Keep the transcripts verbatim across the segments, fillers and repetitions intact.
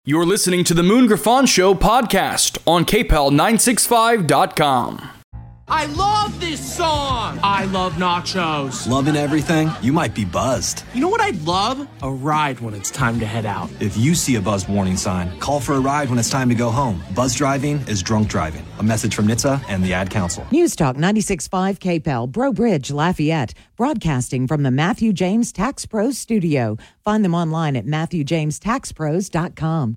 You're listening to the Moon Griffon Show podcast on K P E L nine sixty-five dot com. I love this song! I love nachos. Loving everything? You might be buzzed. You know what I'd love? A ride when it's time to head out. If you see a buzzed warning sign, call for a ride when it's time to go home. Buzz driving is drunk driving. A message from N H T S A and the Ad Council. News Talk ninety-six point five K P E L, Breaux Bridge, Lafayette, broadcasting from the Matthew James Tax Pros studio. Find them online at matthew james tax pros dot com.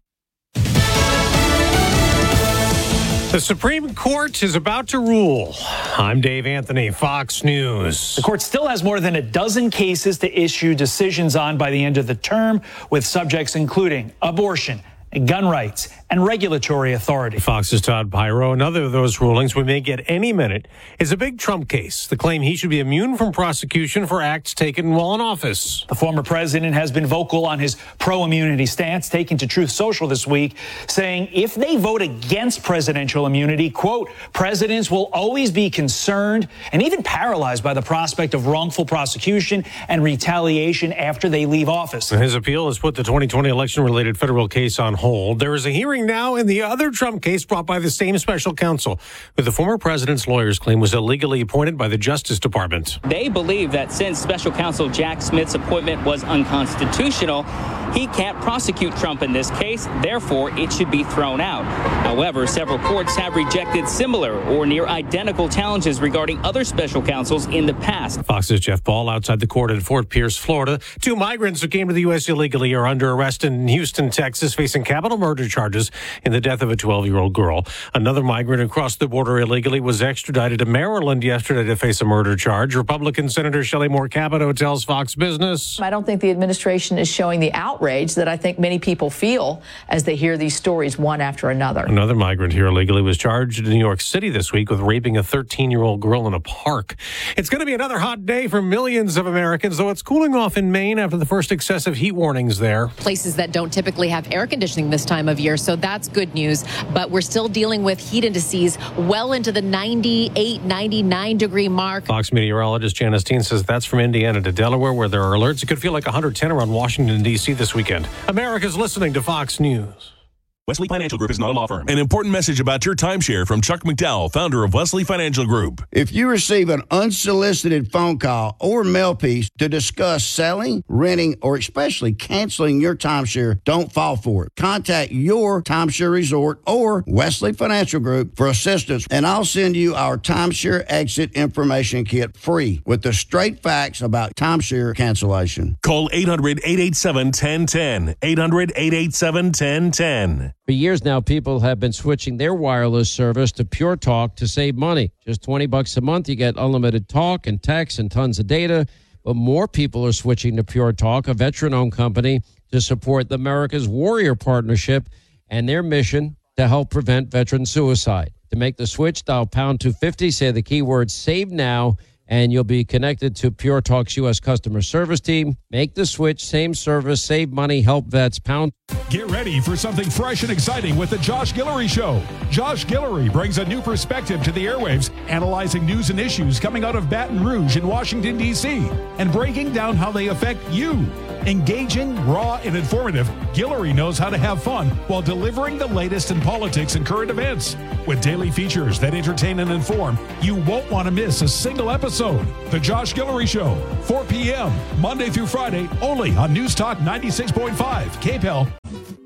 The Supreme Court is about to rule. I'm Dave Anthony, Fox News. The court still has more than a dozen cases to issue decisions on by the end of the term, with subjects including abortion, gun rights, and regulatory authority. Fox's Todd Pyro. Another of those rulings we may get any minute is a big Trump case. The claim he should be immune from prosecution for acts taken while in office. The former president has been vocal on his pro-immunity stance, taking to Truth Social this week, saying if they vote against presidential immunity, quote, presidents will always be concerned and even paralyzed by the prospect of wrongful prosecution and retaliation after they leave office. His appeal has put the twenty twenty election-related federal case on hold. There is a hearing now in the other Trump case brought by the same special counsel, who the former president's lawyers claim was illegally appointed by the Justice Department. They believe that since special counsel Jack Smith's appointment was unconstitutional, he can't prosecute Trump in this case. Therefore, it should be thrown out. However, several courts have rejected similar or near identical challenges regarding other special counsels in the past. Fox's Jeff Ball outside the court in Fort Pierce, Florida. Two migrants who came to the U S illegally are under arrest in Houston, Texas, facing capital murder charges in the death of a twelve-year-old girl. Another migrant who crossed the border illegally was extradited to Maryland yesterday to face a murder charge. Republican Senator Shelley Moore Capito tells Fox Business. I don't think the administration is showing the outrage that I think many people feel as they hear these stories one after another. Another migrant here illegally was charged in New York City this week with raping a thirteen-year-old girl in a park. It's going to be another hot day for millions of Americans, though it's cooling off in Maine after the first excessive heat warnings there. Places that don't typically have air conditioning this time of year, so that's good news. But we're still dealing with heat indices well into the ninety-eight, ninety-nine degree mark. Fox meteorologist Janice Dean says that's from Indiana to Delaware, where there are alerts. It could feel like one hundred ten around Washington, D C this weekend. America's listening to Fox News. Wesley Financial Group is not a law firm. An important message about your timeshare from Chuck McDowell, founder of Wesley Financial Group. If you receive an unsolicited phone call or mail piece to discuss selling, renting, or especially canceling your timeshare, don't fall for it. Contact your timeshare resort or Wesley Financial Group for assistance, and I'll send you our timeshare exit information kit free with the straight facts about timeshare cancellation. Call eight hundred, eight eight seven, one zero one zero. eight hundred, eight eight seven, one zero one zero. For years now, people have been switching their wireless service to Pure Talk to save money. Just twenty bucks a month, you get unlimited talk and text and tons of data. But more people are switching to Pure Talk, a veteran-owned company, to support the America's Warrior Partnership and their mission to help prevent veteran suicide. To make the switch, dial pound two fifty, say the keyword SAVE NOW, and you'll be connected to Pure Talk's U S customer service team. Make the switch, same service, save money, help vets, pound. Get ready for something fresh and exciting with the Josh Guillory Show. Josh Guillory brings a new perspective to the airwaves, analyzing news and issues coming out of Baton Rouge in Washington, D C, and breaking down how they affect you. Engaging, raw, and informative, Guillory knows how to have fun while delivering the latest in politics and current events. With daily features that entertain and inform, you won't want to miss a single episode. The Josh Guillory Show, four p.m., Monday through Friday, only on News Talk ninety-six point five, K P E L.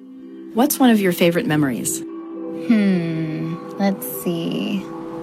What's one of your favorite memories? Hmm, let's see.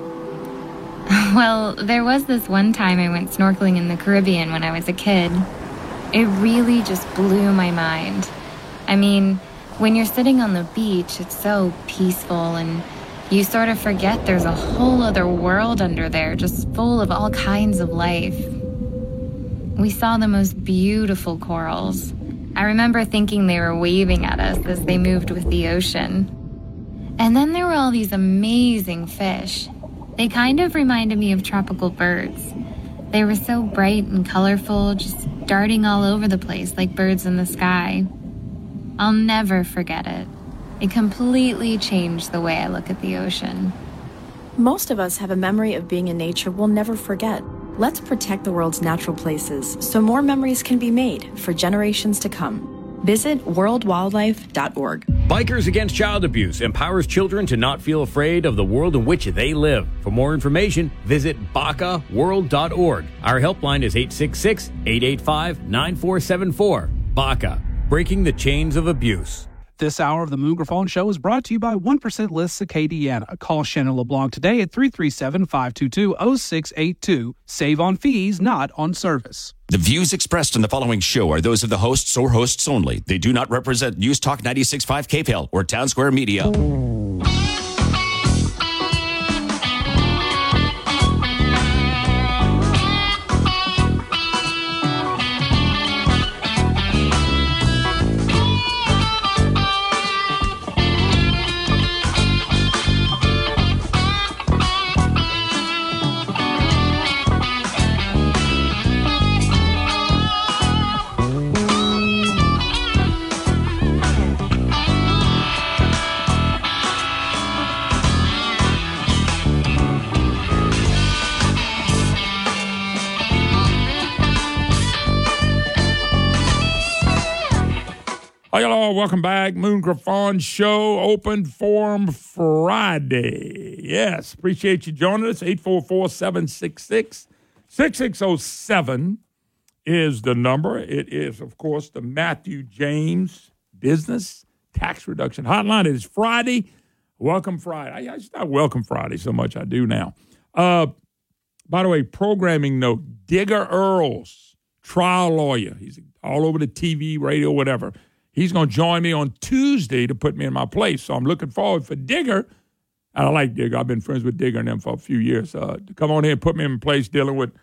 Well, there was this one time I went snorkeling in the Caribbean when I was a kid. It really just blew my mind. I mean, when you're sitting on the beach, it's so peaceful and you sort of forget there's a whole other world under there, just full of all kinds of life. We saw the most beautiful corals. I remember thinking they were waving at us as they moved with the ocean. And then there were all these amazing fish. They kind of reminded me of tropical birds. They were so bright and colorful, just darting all over the place like birds in the sky. I'll never forget it. It completely changed the way I look at the ocean. Most of us have a memory of being in nature we'll never forget. Let's protect the world's natural places so more memories can be made for generations to come. Visit world wildlife dot org. Bikers Against Child Abuse empowers children to not feel afraid of the world in which they live. For more information, visit B A C A world dot org. Our helpline is eight six six, eight eight five, nine four seven four. B A C A, breaking the chains of abuse. This hour of the Moon Griffon Show is brought to you by one percent List Acadiana. Call Shannon LeBlanc today at three three seven, five two two, zero six eight two. Save on fees, not on service. The views expressed in the following show are those of the hosts or hosts only. They do not represent News Talk ninety-six point five K P L or Town Square Media. Hi, hello, welcome back. Moon Griffon Show, Open Forum Friday. Yes, appreciate you joining us. eight four four, seven six six, six six zero seven is the number. It is, of course, the Matthew James Business Tax Reduction Hotline. It is Friday. Welcome Friday. I, it's not Welcome Friday so much. I do now. Uh, by the way, programming note, Digger Earls, trial lawyer. He's all over the T V, radio, whatever. He's going to join me on Tuesday to put me in my place. So I'm looking forward for Digger. And I like Digger. I've been friends with Digger and them for a few years. Uh, to come on here and put me in place dealing with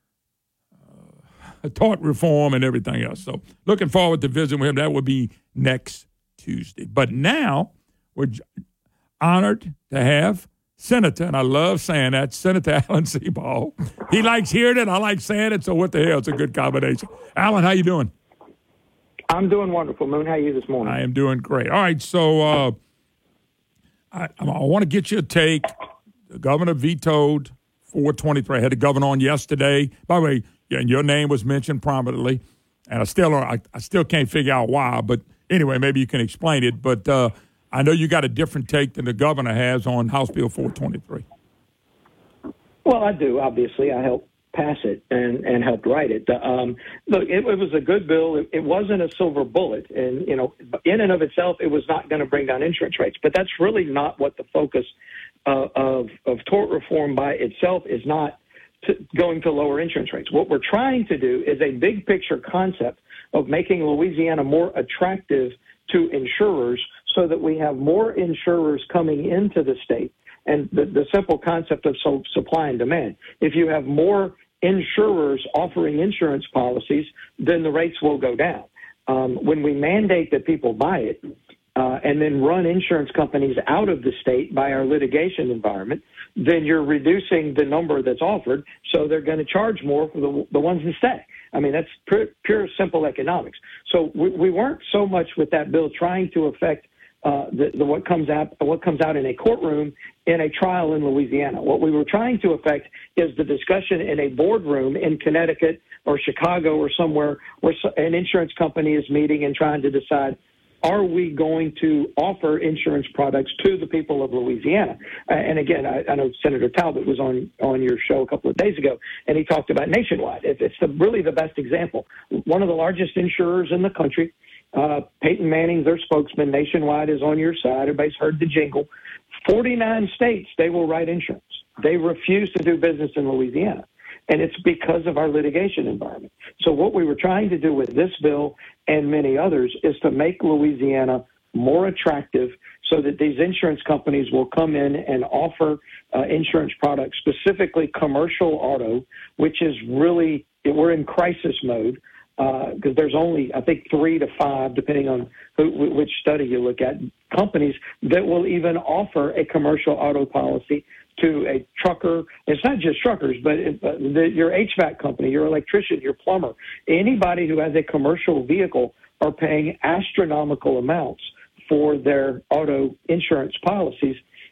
uh, tort reform and everything else. So looking forward to visiting with him. That will be next Tuesday. But now we're honored to have Senator, and I love saying that, Senator Alan Seabaugh. He likes hearing it. I like saying it. So what the hell? It's a good combination. Alan, how you doing? I'm doing wonderful, Moon. How are you this morning? I am doing great. All right, so uh, I, I want to get your take. The governor vetoed four twenty-three. I had the governor on yesterday. By the way, yeah, and your name was mentioned prominently, and I still I, I still can't figure out why. But anyway, maybe you can explain it. But uh, I know you got a different take than the governor has on House Bill four twenty-three. Well, I do. Obviously, I helped pass it and, and helped write it. Um, look, it, it was a good bill. It, it wasn't a silver bullet. And, you know, in and of itself, it was not going to bring down insurance rates. But that's really not what the focus uh, of, of tort reform by itself is, not to going to lower insurance rates. What we're trying to do is a big picture concept of making Louisiana more attractive to insurers so that we have more insurers coming into the state. And the, the simple concept of so, supply and demand. If you have more insurers offering insurance policies, then the rates will go down. Um, when we mandate that people buy it uh, and then run insurance companies out of the state by our litigation environment, then you're reducing the number that's offered, so they're going to charge more for the, the ones that stay. I mean, that's pure, pure simple economics. So we, we weren't so much with that bill trying to affect Uh, the, the what comes out what comes out in a courtroom in a trial in Louisiana. What we were trying to affect is the discussion in a boardroom in Connecticut or Chicago or somewhere where an insurance company is meeting and trying to decide, are we going to offer insurance products to the people of Louisiana? Uh, and again, I, I know Senator Talbot was on, on your show a couple of days ago, and he talked about Nationwide. It, it's the, really the best example. One of the largest insurers in the country. Uh, Peyton Manning, their spokesman, Nationwide, is on your side. Everybody's heard the jingle. forty-nine states, they will write insurance. They refuse to do business in Louisiana, and it's because of our litigation environment. So what we were trying to do with this bill and many others is to make Louisiana more attractive so that these insurance companies will come in and offer uh, insurance products, specifically commercial auto, which is really, we're in crisis mode. Because uh, there's only, I think, three to five, depending on who, which study you look at, companies that will even offer a commercial auto policy to a trucker. It's not just truckers, but it, uh, the, your H V A C company, your electrician, your plumber, anybody who has a commercial vehicle are paying astronomical amounts for their auto insurance policies.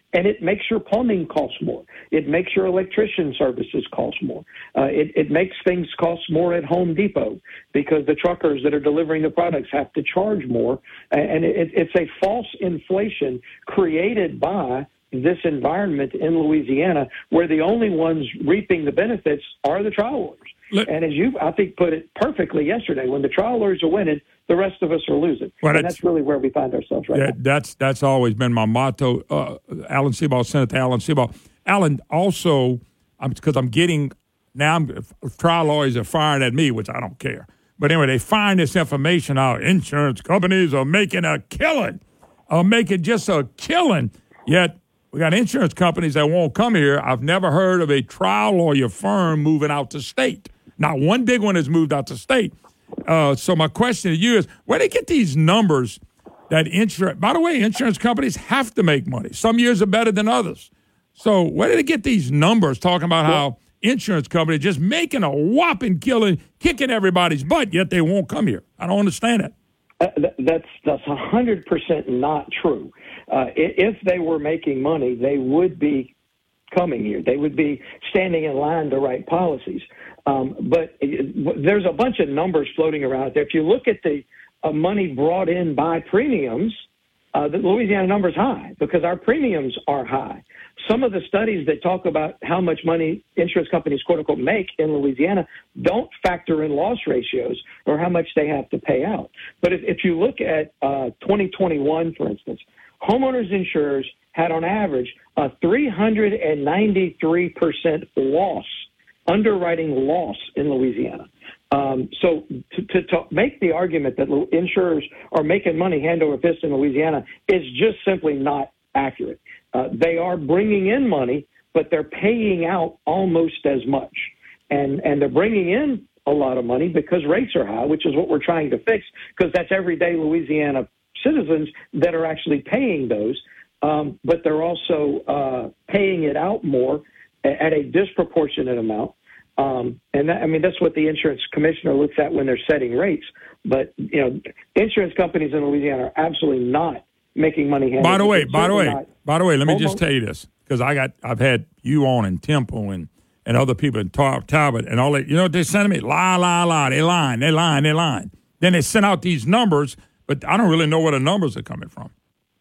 And it makes your plumbing cost more. It makes your electrician services cost more. Uh, it, it makes things cost more at Home Depot because the truckers that are delivering the products have to charge more. And it, it's a false inflation created by this environment in Louisiana where the only ones reaping the benefits are the trial lawyers. Look, and as you, I think, put it perfectly yesterday, when the trial lawyers are winning, the rest of us are losing. Well, and that's, that's really where we find ourselves right that, now. That's that's always been my motto. Uh, Alan Seabaugh, Senator Alan Seabaugh. Alan, also, because I'm, I'm getting, now I'm, trial lawyers are firing at me, which I don't care. But anyway, they find this information out. Insurance companies are making a killing, are making just a killing, yet we got insurance companies that won't come here. I've never heard of a trial lawyer firm moving out to state. Not one big one has moved out to state. Uh, so my question to you is, where do they get these numbers that insurance, by the way, insurance companies have to make money. Some years are better than others. So where do they get these numbers talking about how insurance companies just making a whopping killing, kicking everybody's butt, yet they won't come here? I don't understand it. Uh, that's that's one hundred percent not true. Uh, if they were making money, they would be coming here. They would be standing in line to write policies. Um, but there's a bunch of numbers floating around there. If you look at the uh, money brought in by premiums, uh, the Louisiana number is high because our premiums are high. Some of the studies that talk about how much money insurance companies, quote unquote, make in Louisiana don't factor in loss ratios or how much they have to pay out. But if, if you look at uh, twenty twenty-one, for instance, homeowners insurers had on average a three hundred ninety-three percent loss, underwriting loss in Louisiana. Um, so to, to, to make the argument that insurers are making money hand over fist in Louisiana is just simply not accurate. Uh, they are bringing in money, but they're paying out almost as much. And, and they're bringing in a lot of money because rates are high, which is what we're trying to fix, because that's everyday Louisiana citizens that are actually paying those. Um, but they're also uh, paying it out more at a disproportionate amount. Um, and that, I mean, that's what the insurance commissioner looks at when they're setting rates. But, you know, insurance companies in Louisiana are absolutely not making money. By the way, by the way, by the way, let me just tell you this, because I got, I've had you on and Temple and, and other people in Tar- Talbot and all that. You know what they send me? Lie, lie, lie. They lying, they lying, they lying. Then they send out these numbers, but I don't really know where the numbers are coming from.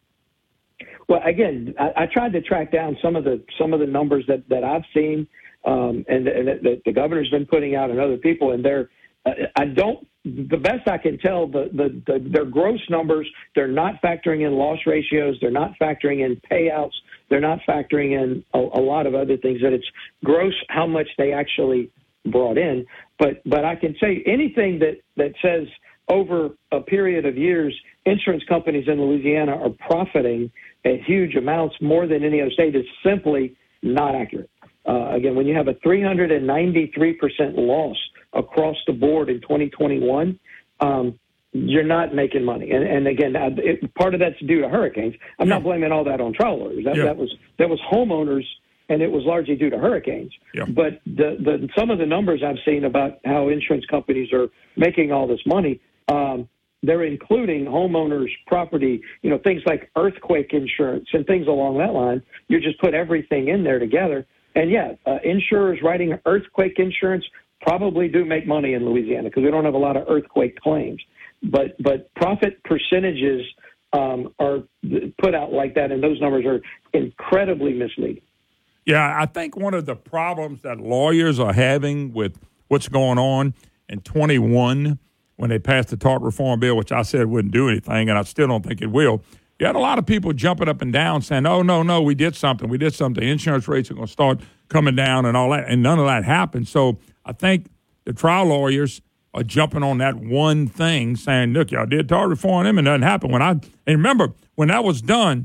Well, again, I, I tried to track down some of the some of the numbers that, that I've seen, um, and, and that the governor's been putting out, and other people, and they're. Uh, I don't. The best I can tell, the, the the their gross numbers. They're not factoring in loss ratios. They're not factoring in payouts. They're not factoring in a, a lot of other things. That it's gross how much they actually brought in. But but I can say anything that that says over a period of years, insurance companies in Louisiana are profiting at huge amounts more than any other state is simply not accurate. Uh, again, when you have a three hundred ninety-three percent loss across the board in twenty twenty-one, um, you're not making money. And, and again, it, part of that's due to hurricanes. I'm yeah. not blaming all that on trial lawyers. That, yeah. that was that was homeowners, and it was largely due to hurricanes. Yeah. But the, the some of the numbers I've seen about how insurance companies are making all this money, um, they're including homeowners' property, you know, things like earthquake insurance and things along that line. You just put everything in there together. And, yeah, uh, insurers writing earthquake insurance probably do make money in Louisiana because we don't have a lot of earthquake claims. But but profit percentages um, are put out like that, and those numbers are incredibly misleading. Yeah, I think one of the problems that lawyers are having with what's going on in twenty-one when they passed the tort reform bill, which I said wouldn't do anything, and I still don't think it will, you had a lot of people jumping up and down saying, oh, no, no, we did something. We did something. Insurance rates are going to start coming down and all that, and none of that happened. So I think the trial lawyers are jumping on that one thing, saying, look, y'all did tort reform, and it doesn't happen. When I and remember, when that was done,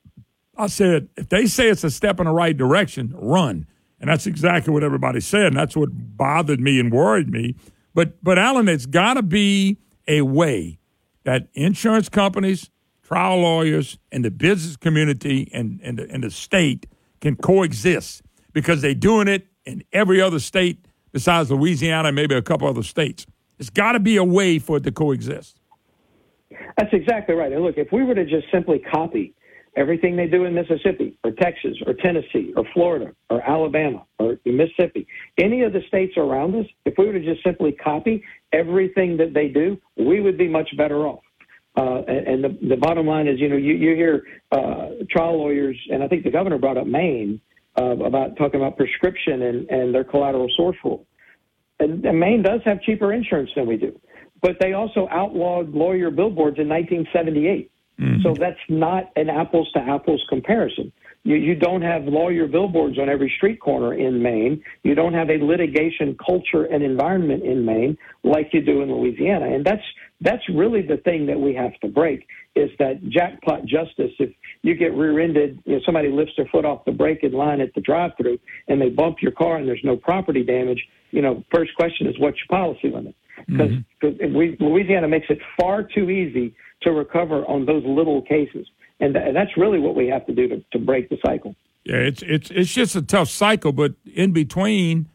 I said, if they say it's a step in the right direction, run. And that's exactly what everybody said, and that's what bothered me and worried me. But, but Alan, it's got to be a way that insurance companies, trial lawyers, and the business community and, and, the, and the state can coexist because they're doing it in every other state besides Louisiana and maybe a couple other states. There's got to be a way for it to coexist. That's exactly right. And look, if we were to just simply copy everything they do in Mississippi or Texas or Tennessee or Florida or Alabama or Mississippi, any of the states around us, if we were to just simply copy everything that they do, we would be much better off. Uh, and and the, the bottom line is, you know, you, you hear uh, trial lawyers, and I think the governor brought up Maine uh, about talking about prescription and, and their collateral source rule. And, and Maine does have cheaper insurance than we do. But they also outlawed lawyer billboards in nineteen seventy-eight. Mm-hmm. So that's not an apples-to-apples comparison. You, you don't have lawyer billboards on every street corner in Maine. You don't have a litigation culture and environment in Maine like you do in Louisiana. And that's that's really the thing that we have to break, is that jackpot justice. If you get rear-ended, you know, somebody lifts their foot off the brake in line at the drive-thru and they bump your car and there's no property damage, you know, first question is, what's your policy limit? Because mm-hmm. we, Louisiana makes it far too easy to recover on those little cases. And, th- and that's really what we have to do to, to break the cycle. Yeah, it's it's it's just a tough cycle, but in between,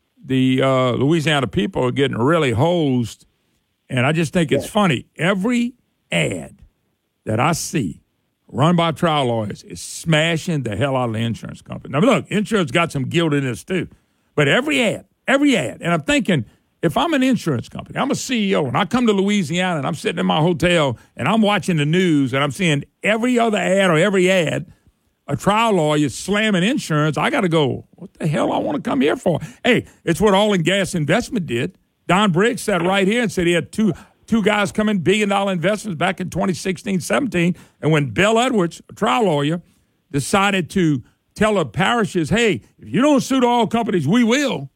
the uh, Louisiana people are getting really hosed. And I just think it's yeah. funny. Every ad that I see run by trial lawyers is smashing the hell out of the insurance company. Now, look, insurance got some guilt in this too. But every ad, every ad, and I'm thinking, if I'm an insurance company, I'm a C E O, and I come to Louisiana and I'm sitting in my hotel and I'm watching the news and I'm seeing every other ad or every ad, a trial lawyer slamming insurance, I got to go, what the hell I want to come here for? Hey, it's what Oil and Gas Investment did. Don Briggs sat right here and said he had two two guys come in, billion-dollar investments back in twenty sixteen seventeen, and when Bell Edwards, a trial lawyer, decided to tell the parishes, hey, if you don't sue the oil companies, we will,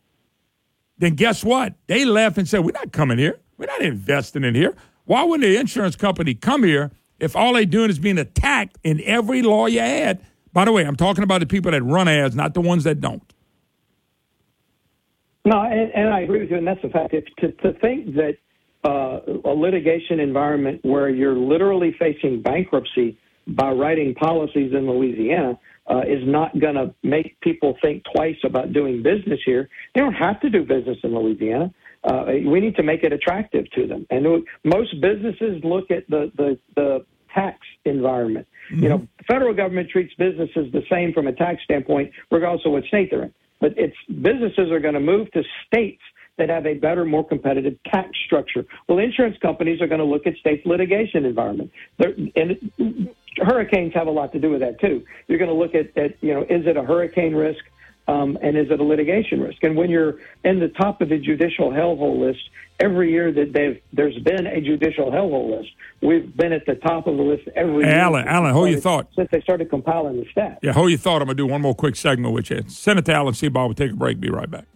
then guess what? They left and said, we're not coming here. We're not investing in here. Why wouldn't the insurance company come here if all they're doing is being attacked in every lawyer ad? By the way, I'm talking about the people that run ads, not the ones that don't. No, and, and I agree with you, and that's the fact. If, to, to think that uh, a litigation environment where you're literally facing bankruptcy by writing policies in Louisiana uh, is not going to make people think twice about doing business here. They don't have to do business in Louisiana. Uh, we need to make it attractive to them. And most businesses look at the, the, the tax environment. Mm-hmm. You know, the federal government treats businesses the same from a tax standpoint, regardless of what state they're in. But it's businesses are going to move to states that have a better, more competitive tax structure. Well, insurance companies are going to look at states' litigation environment. They're, and hurricanes have a lot to do with that, too. You're going to look at, at, you know, is it a hurricane risk um, and is it a litigation risk? And when you're in the top of the judicial hellhole list, every year that they've there's been a judicial hellhole list, we've been at the top of the list every hey, year. Alan, Alan, hold your thought. Since they started compiling the stats. Yeah, hold your thought. I'm going to do one more quick segment with you. Send it to Alan Seabaugh. We'll take a break. Be right back.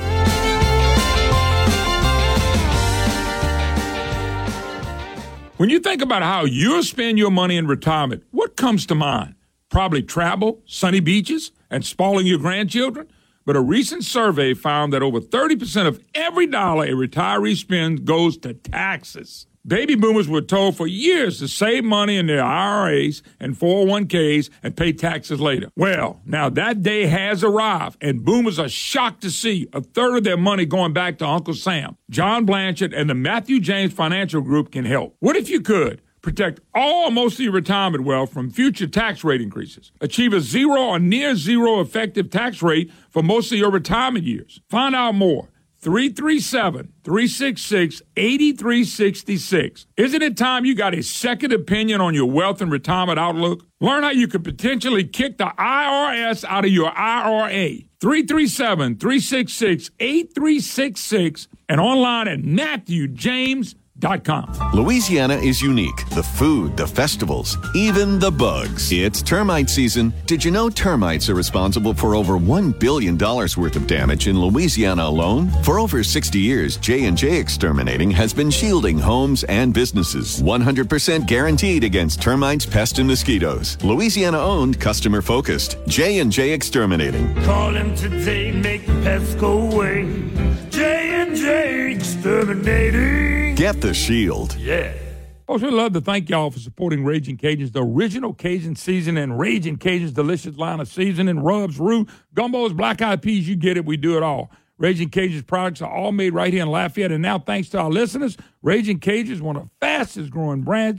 When you think about how you'll spend your money in retirement, what comes to mind? Probably travel, sunny beaches, and spoiling your grandchildren. But a recent survey found that over thirty percent of every dollar a retiree spends goes to taxes. Baby boomers were told for years to save money in their I R As and four oh one k's and pay taxes later. Well, now that day has arrived, and boomers are shocked to see a third of their money going back to Uncle Sam. John Blanchard and the Matthew James Financial Group can help. What if you could protect all or most of your retirement wealth from future tax rate increases? Achieve a zero or near zero effective tax rate for most of your retirement years. Find out more. three three seven, three six six, eight three six six. Isn't it time you got a second opinion on your wealth and retirement outlook? Learn how you could potentially kick the I R S out of your I R A. three three seven, three six six, eight three six six and online at matthew james dot com. Louisiana is unique. The food, the festivals, even the bugs. It's termite season. Did you know termites are responsible for over one billion dollars worth of damage in Louisiana alone? For over sixty years, J and J Exterminating has been shielding homes and businesses. one hundred percent guaranteed against termites, pests, and mosquitoes. Louisiana-owned, customer-focused. J and J Exterminating. Call him today, make the pests go away. J and J Exterminating. Get the shield. Yeah. Folks, we'd love to thank y'all for supporting Raging Cajuns, the original Cajun season and Raging Cajuns delicious line of seasoning, rubs, roux, gumbos, black-eyed peas. You get it. We do it all. Raging Cajuns products are all made right here in Lafayette. And now, thanks to our listeners, Raging Cajuns is one of the fastest-growing brands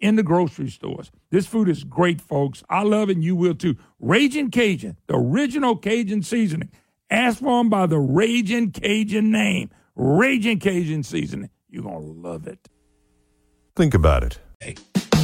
in the grocery stores. This food is great, folks. I love it, and you will too. Ragin' Cajun, the original Cajun seasoning. Ask for them by the Ragin' Cajun name. Ragin' Cajun seasoning. You're going to love it. Think about it. Hey.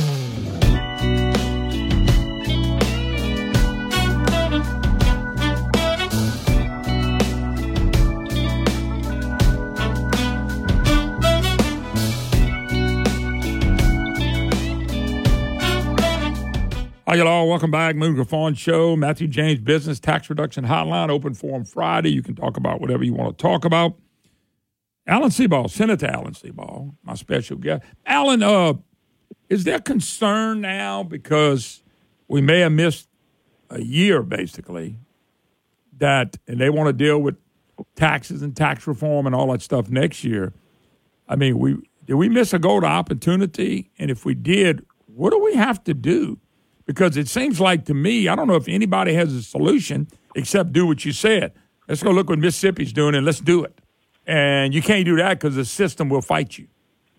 Hi, y'all. Welcome back. Moon Griffon Show. Matthew James Business Tax Reduction Hotline, open forum Friday. You can talk about whatever you want to talk about. Alan Seaball, Senator Alan Seaball, my special guest. Alan, uh, is there concern now because we may have missed a year, basically, that, and they want to deal with taxes and tax reform and all that stuff next year? I mean, we did we miss a golden opportunity? And if we did, what do we have to do? Because it seems like to me, I don't know if anybody has a solution except do what you said. Let's go look what Mississippi's doing and let's do it. And you can't do that because the system will fight you.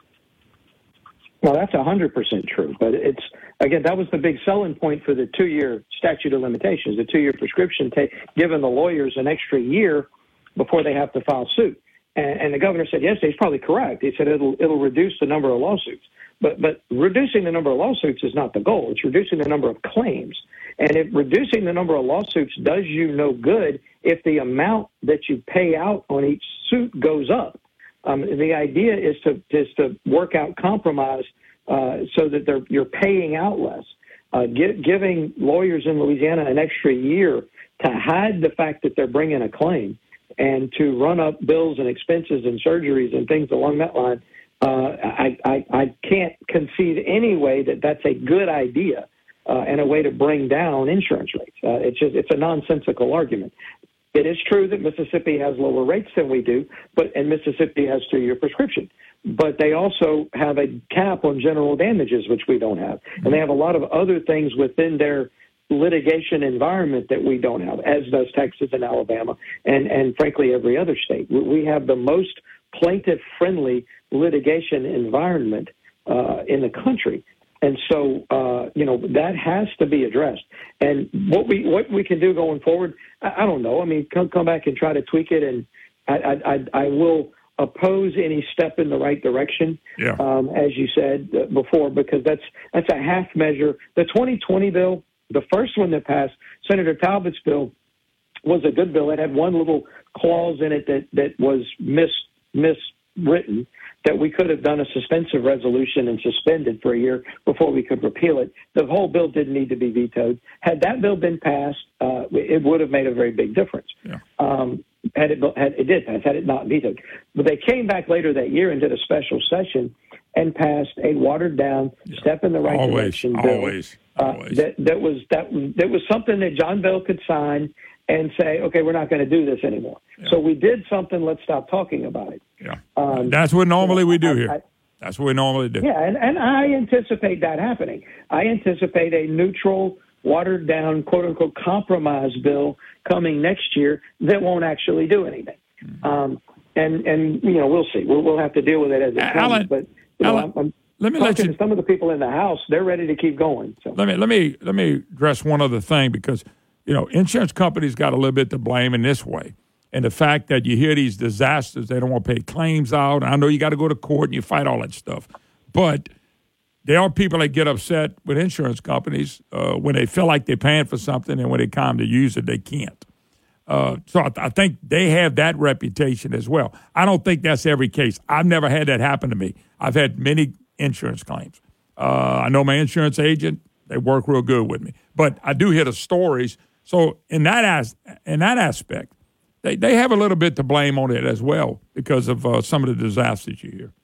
Well, that's one hundred percent true. But it's, again, that was the big selling point for the two-year statute of limitations, the two-year prescription, t- giving the lawyers an extra year before they have to file suit. And, and the governor said yesterday, he's probably correct. He said it'll it'll reduce the number of lawsuits. But but reducing the number of lawsuits is not the goal. It's reducing the number of claims. And if reducing the number of lawsuits does you no good if the amount that you pay out on each suit goes up. Um, the idea is to is to work out compromise uh, so that they're you're paying out less. Uh, gi- giving lawyers in Louisiana an extra year to hide the fact that they're bringing a claim and to run up bills and expenses and surgeries and things along that line. Uh, I, I, I can't concede any way that that's a good idea uh, and a way to bring down insurance rates. Uh, it's just it's a nonsensical argument. It is true that Mississippi has lower rates than we do, but and Mississippi has two-year prescription. But they also have a cap on general damages, which we don't have. And they have a lot of other things within their litigation environment that we don't have, as does Texas and Alabama and, and frankly, every other state. We have the most plaintiff-friendly litigation environment uh, in the country. And so, uh, you know, that has to be addressed. And what we what we can do going forward, I, I don't know. I mean, come come back and try to tweak it, and I I, I will oppose any step in the right direction, yeah. um, as you said uh, before, because that's that's a half measure. The twenty twenty bill, the first one that passed, Senator Talbot's bill, was a good bill. It had one little clause in it that, that was mis miswritten, that we could have done a suspensive resolution and suspended for a year before we could repeal it. The whole bill didn't need to be vetoed. Had that bill been passed, uh, it would have made a very big difference. Yeah. Um, had it, had, it did pass, had it not vetoed. But they came back later that year and did a special session and passed a watered-down, yeah. step in the right always, direction bill. Always, uh, always. That, that, was, that, that was something that John Bell could sign and say, okay, we're not going to do this anymore. Yeah. So we did something, let's stop talking about it. Yeah, um, That's what normally we do I, here. I, That's what we normally do. Yeah, and, and I anticipate that happening. I anticipate a neutral, watered-down, quote-unquote, compromise bill coming next year that won't actually do anything. Mm-hmm. Um, and, and, you know, we'll see. We'll, we'll have to deal with it as it comes. Alan, But, you know, Alan, I'm, I'm let me talking let you, to some of the people in the House. They're ready to keep going. So. Let me, let me, let me address one other thing, because, you know, insurance companies got a little bit to blame in this way. And the fact that you hear these disasters, they don't want to pay claims out. I know you got to go to court and you fight all that stuff. But there are people that get upset with insurance companies uh, when they feel like they're paying for something, and when they come to use it, they can't. Uh, so I, I think they have that reputation as well. I don't think that's every case. I've never had that happen to me. I've had many insurance claims. Uh, I know my insurance agent. They work real good with me. But I do hear the stories. So in that as, in that aspect, They they have a little bit to blame on it as well because of uh, some of the disasters you hear.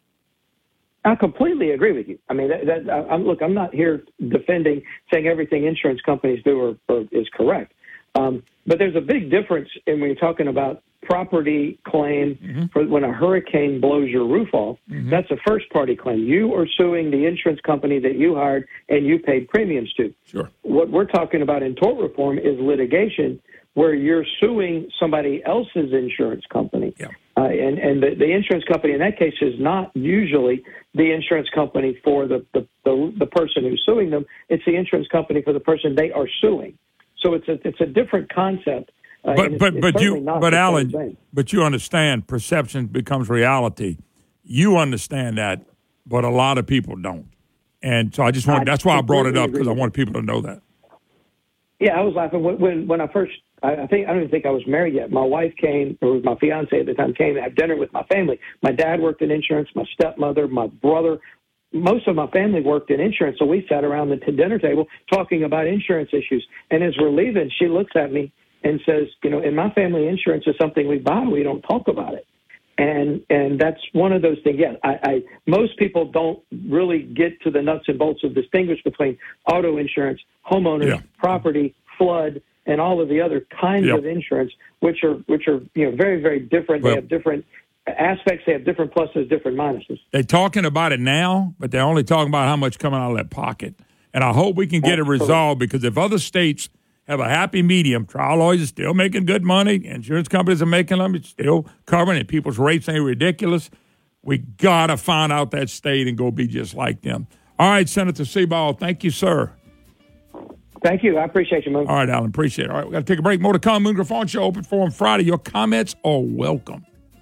I completely agree with you. I mean, that, that, I'm, look, I'm not here defending, saying everything insurance companies do are, are, is correct. Um, but there's a big difference in when you're talking about property claim mm-hmm. for when a hurricane blows your roof off. Mm-hmm. That's a first-party claim. You are suing the insurance company that you hired and you paid premiums to. Sure. What we're talking about in tort reform is litigation, where you're suing somebody else's insurance company. Yeah. Uh, and and the, the insurance company in that case is not usually the insurance company for the, the, the, the person who's suing them. It's the insurance company for the person they are suing. So it's a, it's a different concept. Uh, but it's, but it's but you not but the Alan, same thing. but you understand perception becomes reality. You understand that, but a lot of people don't. And so I just want that's why I brought it up, because I want people to know that. Yeah, I was laughing when when, when I first. I think I don't even think I was married yet. My wife came, or my fiance at the time, came to have dinner with my family. My dad worked in insurance. My stepmother, my brother, most of my family worked in insurance. So we sat around the dinner table talking about insurance issues. And as we're leaving, she looks at me and says, "You know, in my family, insurance is something we buy. We don't talk about it." And and that's one of those things. Yeah, I, I most people don't really get to the nuts and bolts of distinguish between auto insurance, homeowners, yeah. property, flood, and all of the other kinds yep. of insurance, which are which are you know very very different. Well, they have different aspects. They have different pluses, different minuses. They're talking about it now, but they're only talking about how much coming out of their pocket. And I hope we can get it resolved, because if other states have a happy medium, trial lawyers are still making good money, insurance companies are making them, it's still covering it, people's rates ain't ridiculous. We got to find out that state and go be just like them. All right, Senator Seabald, thank you, sir. Thank you. I appreciate you, Moon. All right, Alan, appreciate it. All right, we got to take a break. More to come. Moon Griffon Show, open forum Friday. Your comments are welcome.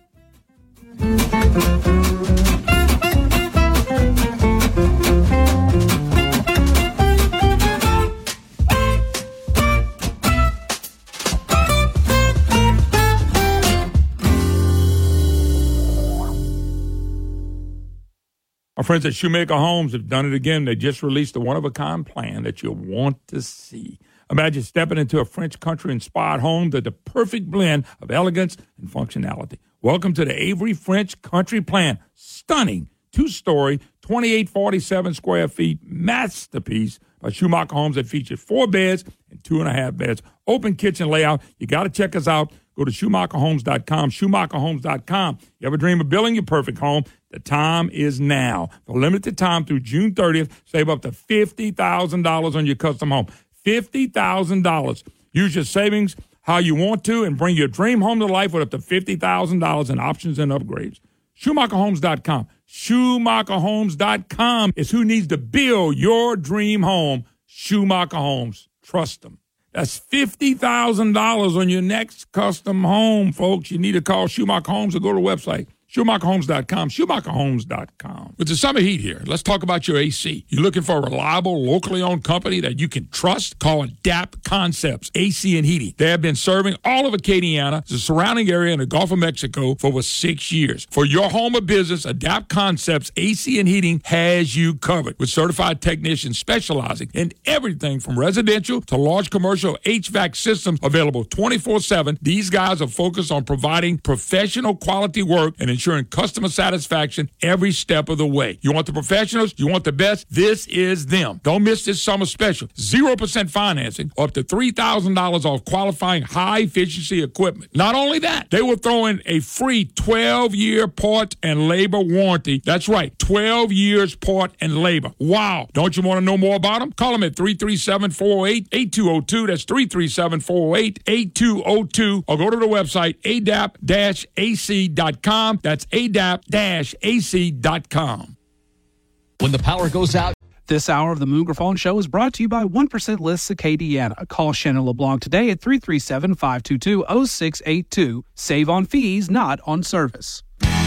Our friends at Shoemaker Homes have done it again. They just released a one-of-a-kind plan that you'll want to see. Imagine stepping into a French country-inspired home that's the perfect blend of elegance and functionality. Welcome to the Avery French Country Plan. Stunning two-story, twenty-eight forty-seven square feet masterpiece by Schumacher Homes that features four beds and two and a half beds. Open kitchen layout. You got to check us out. Go to Schumacher Homes dot com, Schumacher Homes dot com. You ever dream of building your perfect home? The time is now. For limited time through June thirtieth, save up to fifty thousand dollars on your custom home. fifty thousand dollars. Use your savings how you want to and bring your dream home to life with up to fifty thousand dollars in options and upgrades. Schumacher Homes dot com. Schumacher Homes dot com is who needs to build your dream home. Schumacher Homes. Trust them. That's fifty thousand dollars on your next custom home, folks. You need to call Schumacher Homes or go to the website. Schumacher Homes dot com, Schumacher Homes dot com. With the summer heat here, let's talk about your A C. You're looking for a reliable, locally owned company that you can trust? Call Adapt Concepts A C and Heating. They have been serving all of Acadiana, the surrounding area, and the Gulf of Mexico for over six years. For your home or business, Adapt Concepts A C and Heating has you covered with certified technicians specializing in everything from residential to large commercial H V A C systems available twenty-four seven. These guys are focused on providing professional quality work and ensuring customer satisfaction every step of the way. You want the professionals? You want the best? This is them. Don't miss this summer special. zero percent financing, up to three thousand dollars off qualifying high-efficiency equipment. Not only that, they will throw in a free twelve-year part and labor warranty. That's right, twelve years part and labor. Wow. Don't you want to know more about them? Call them at three three seven, four oh eight, eight two oh two. That's three three seven, four oh eight, eight two oh two. Or go to the website, A D A P A C dot com. That's A D A P A C dot com. When the power goes out. This hour of the Moon Griffon Show is brought to you by one percent List Acadiana. Call Shannon LeBlanc today at three three seven, five two two, oh six eight two. Save on fees, not on service.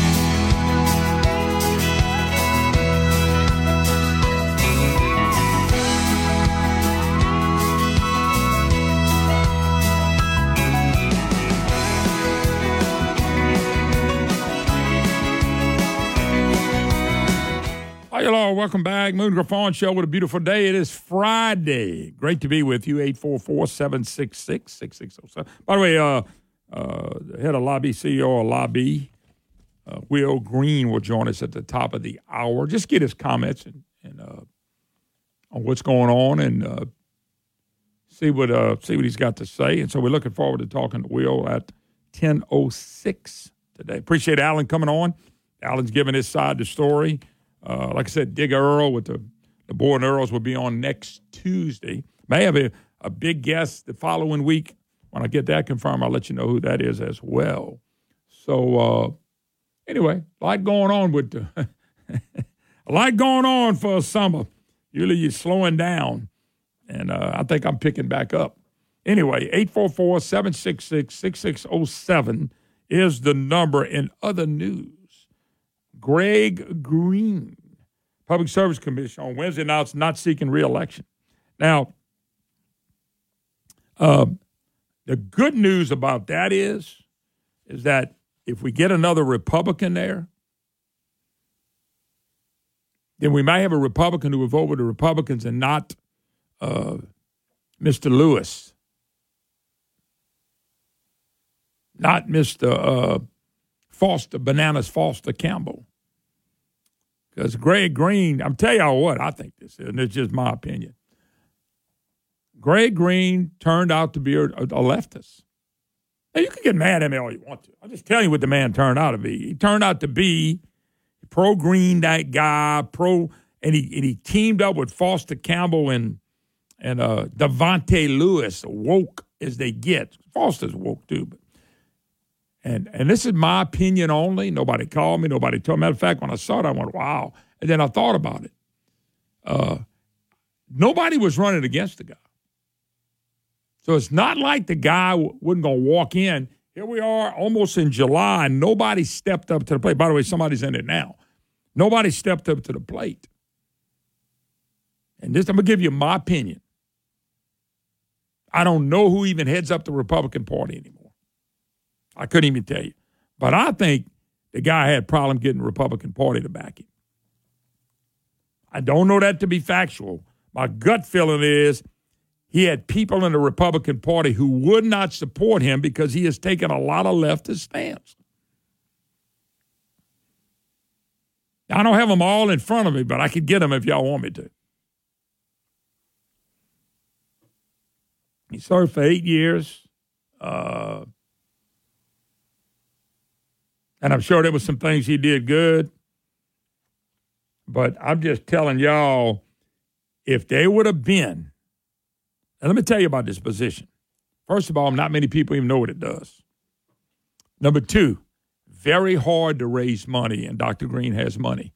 Hi, hello. Welcome back. Moon Griffon Show. What a beautiful day. It is Friday. Great to be with you. eight four four, seven six six, six six oh seven. By the way, uh, uh, the head of Lobby, C E O of Lobby, uh, Will Green, will join us at the top of the hour. Just get his comments and, and uh, on what's going on and uh, see what uh, see what he's got to say. And so we're looking forward to talking to Will at ten oh six today. Appreciate Alan coming on. Alan's giving his side of the story. Uh, like I said, Digger Earl with the, the Boy and Earls will be on next Tuesday. May have a, a big guest the following week. When I get that confirmed, I'll let you know who that is as well. So, uh, anyway, a lot going on with the, a lot going on for a summer. Usually you're slowing down, and uh, I think I'm picking back up. Anyway, eight four four, seven six six, six six zero seven is the number. In other news, Greg Green, Public Service Commission, on Wednesday announced not seeking re-election. Now, uh, the good news about that is, is that if we get another Republican there, then we might have a Republican who will vote with the Republicans and not uh, Mister Lewis, not Mister Uh, Foster, Bananas Foster Campbell. Because Greg Green, I'm telling y'all what I think this is, and it's just my opinion. Greg Green turned out to be a, a leftist. Now, you can get mad at me all you want to. I'll just tell you what the man turned out to be. He turned out to be pro-green that guy, pro, and he and he teamed up with Foster Campbell and and uh, Devontae Lewis, woke as they get. Foster's woke too, but and and this is my opinion only. Nobody called me. Nobody told me. Matter of fact, when I saw it, I went, "Wow!" And then I thought about it. Uh, nobody was running against the guy, so it's not like the guy wasn't going to walk in. Here we are, almost in July, and nobody stepped up to the plate. By the way, somebody's in it now. Nobody stepped up to the plate. And this, I'm going to give you my opinion. I don't know who even heads up the Republican Party anymore. I couldn't even tell you. But I think the guy had a problem getting the Republican Party to back him. I don't know that to be factual. My gut feeling is he had people in the Republican Party who would not support him because he has taken a lot of leftist stance. I don't have them all in front of me, but I could get them if y'all want me to. He served for eight years. Uh, and I'm sure there was some things he did good. But I'm just telling y'all, if they would have been, and let me tell you about this position. First of all, not many people even know what it does. Number two, very hard to raise money, and Doctor Green has money.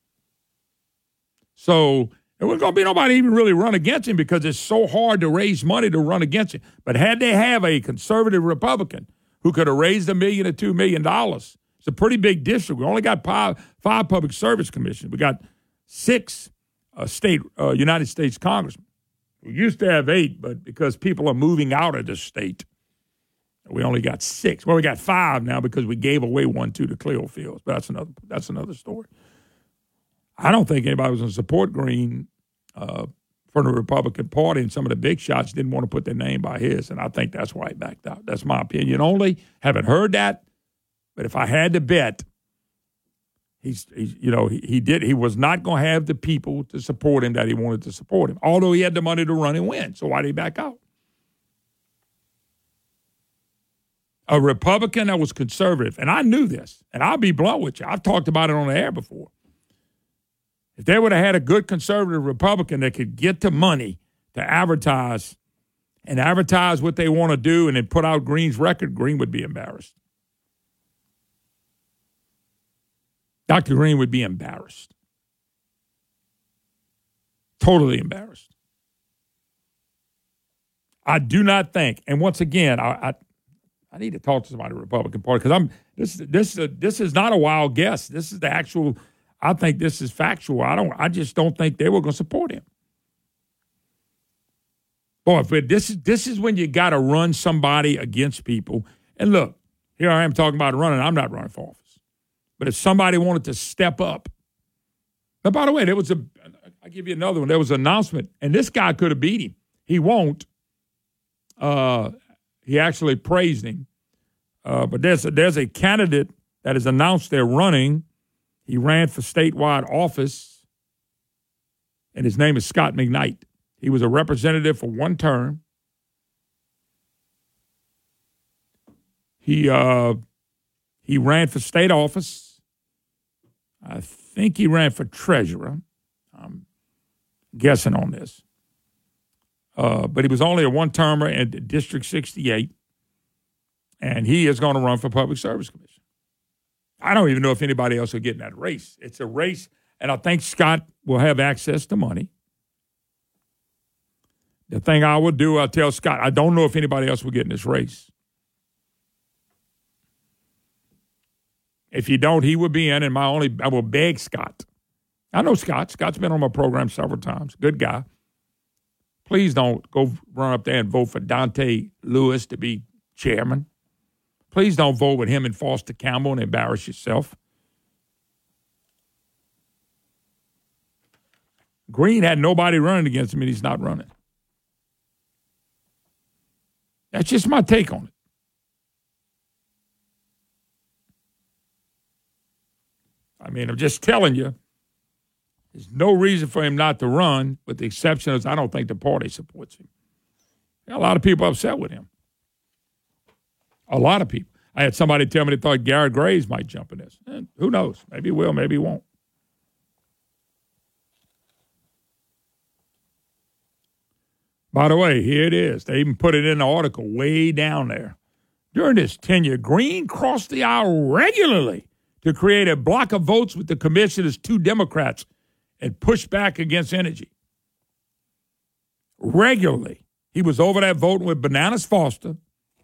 So there wasn't going to be nobody even really run against him because it's so hard to raise money to run against him. But had they have a conservative Republican who could have raised a million or two million dollars, it's a pretty big district. We only got five, five public service commissions. We got six uh, state uh, United States congressmen. We used to have eight, but because people are moving out of the state, we only got six. Well, we got five now because we gave away one to the Clearfields. But that's another that's another story. I don't think anybody was going to support Green uh, for the Republican Party, and some of the big shots didn't want to put their name by his, and I think that's why he backed out. That's my opinion only. Haven't heard that, but if I had to bet, He's, he's, you know, he, he did. He was not going to have the people to support him that he wanted to support him, although he had the money to run and win. So why did he back out? A Republican that was conservative, and I knew this, and I'll be blunt with you. I've talked about it on the air before. If they would have had a good conservative Republican that could get the money to advertise and advertise what they want to do and then put out Green's record, Green would be embarrassed. Doctor Green would be embarrassed. Totally embarrassed. I do not think, and once again, I I, I need to talk to somebody in the Republican Party because I'm this this uh, this is not a wild guess. This is the actual. I think this is factual. I don't. I just don't think they were going to support him. Boy, but this is this is when you got to run somebody against people. And look, here I am talking about running. I'm not running for office. But if somebody wanted to step up, and by the way, there was a, I'll give you another one. There was an announcement, and this guy could have beat him. He won't. Uh, he actually praised him. Uh, but there's a, there's a candidate that has announced they're running. He ran for statewide office, and his name is Scott McKnight. He was a representative for one term. He uh, he ran for state office. I think he ran for treasurer. I'm guessing on this. Uh, but he was only a one-termer in District sixty-eight, and he is going to run for Public Service Commission. I don't even know if anybody else will get in that race. It's a race, and I think Scott will have access to money. The thing I will do, I'll tell Scott, I don't know if anybody else will get in this race. If you don't, he will be in, and my only, I will beg Scott. I know Scott. Scott's been on my program several times. Good guy. Please don't go run up there and vote for Dante Lewis to be chairman. Please don't vote with him and Foster Campbell and embarrass yourself. Green had nobody running against him, and he's not running. That's just my take on it. I mean, I'm just telling you, there's no reason for him not to run, with the exception of I don't think the party supports him. There are a lot of people upset with him. A lot of people. I had somebody tell me they thought Garrett Graves might jump in this. And who knows? Maybe he will, maybe he won't. By the way, here it is. They even put it in the article way down there. During his tenure, Green crossed the aisle regularly to create a block of votes with the commissioners, two Democrats, and push back against energy. Regularly. He was over there voting with Bananas Foster,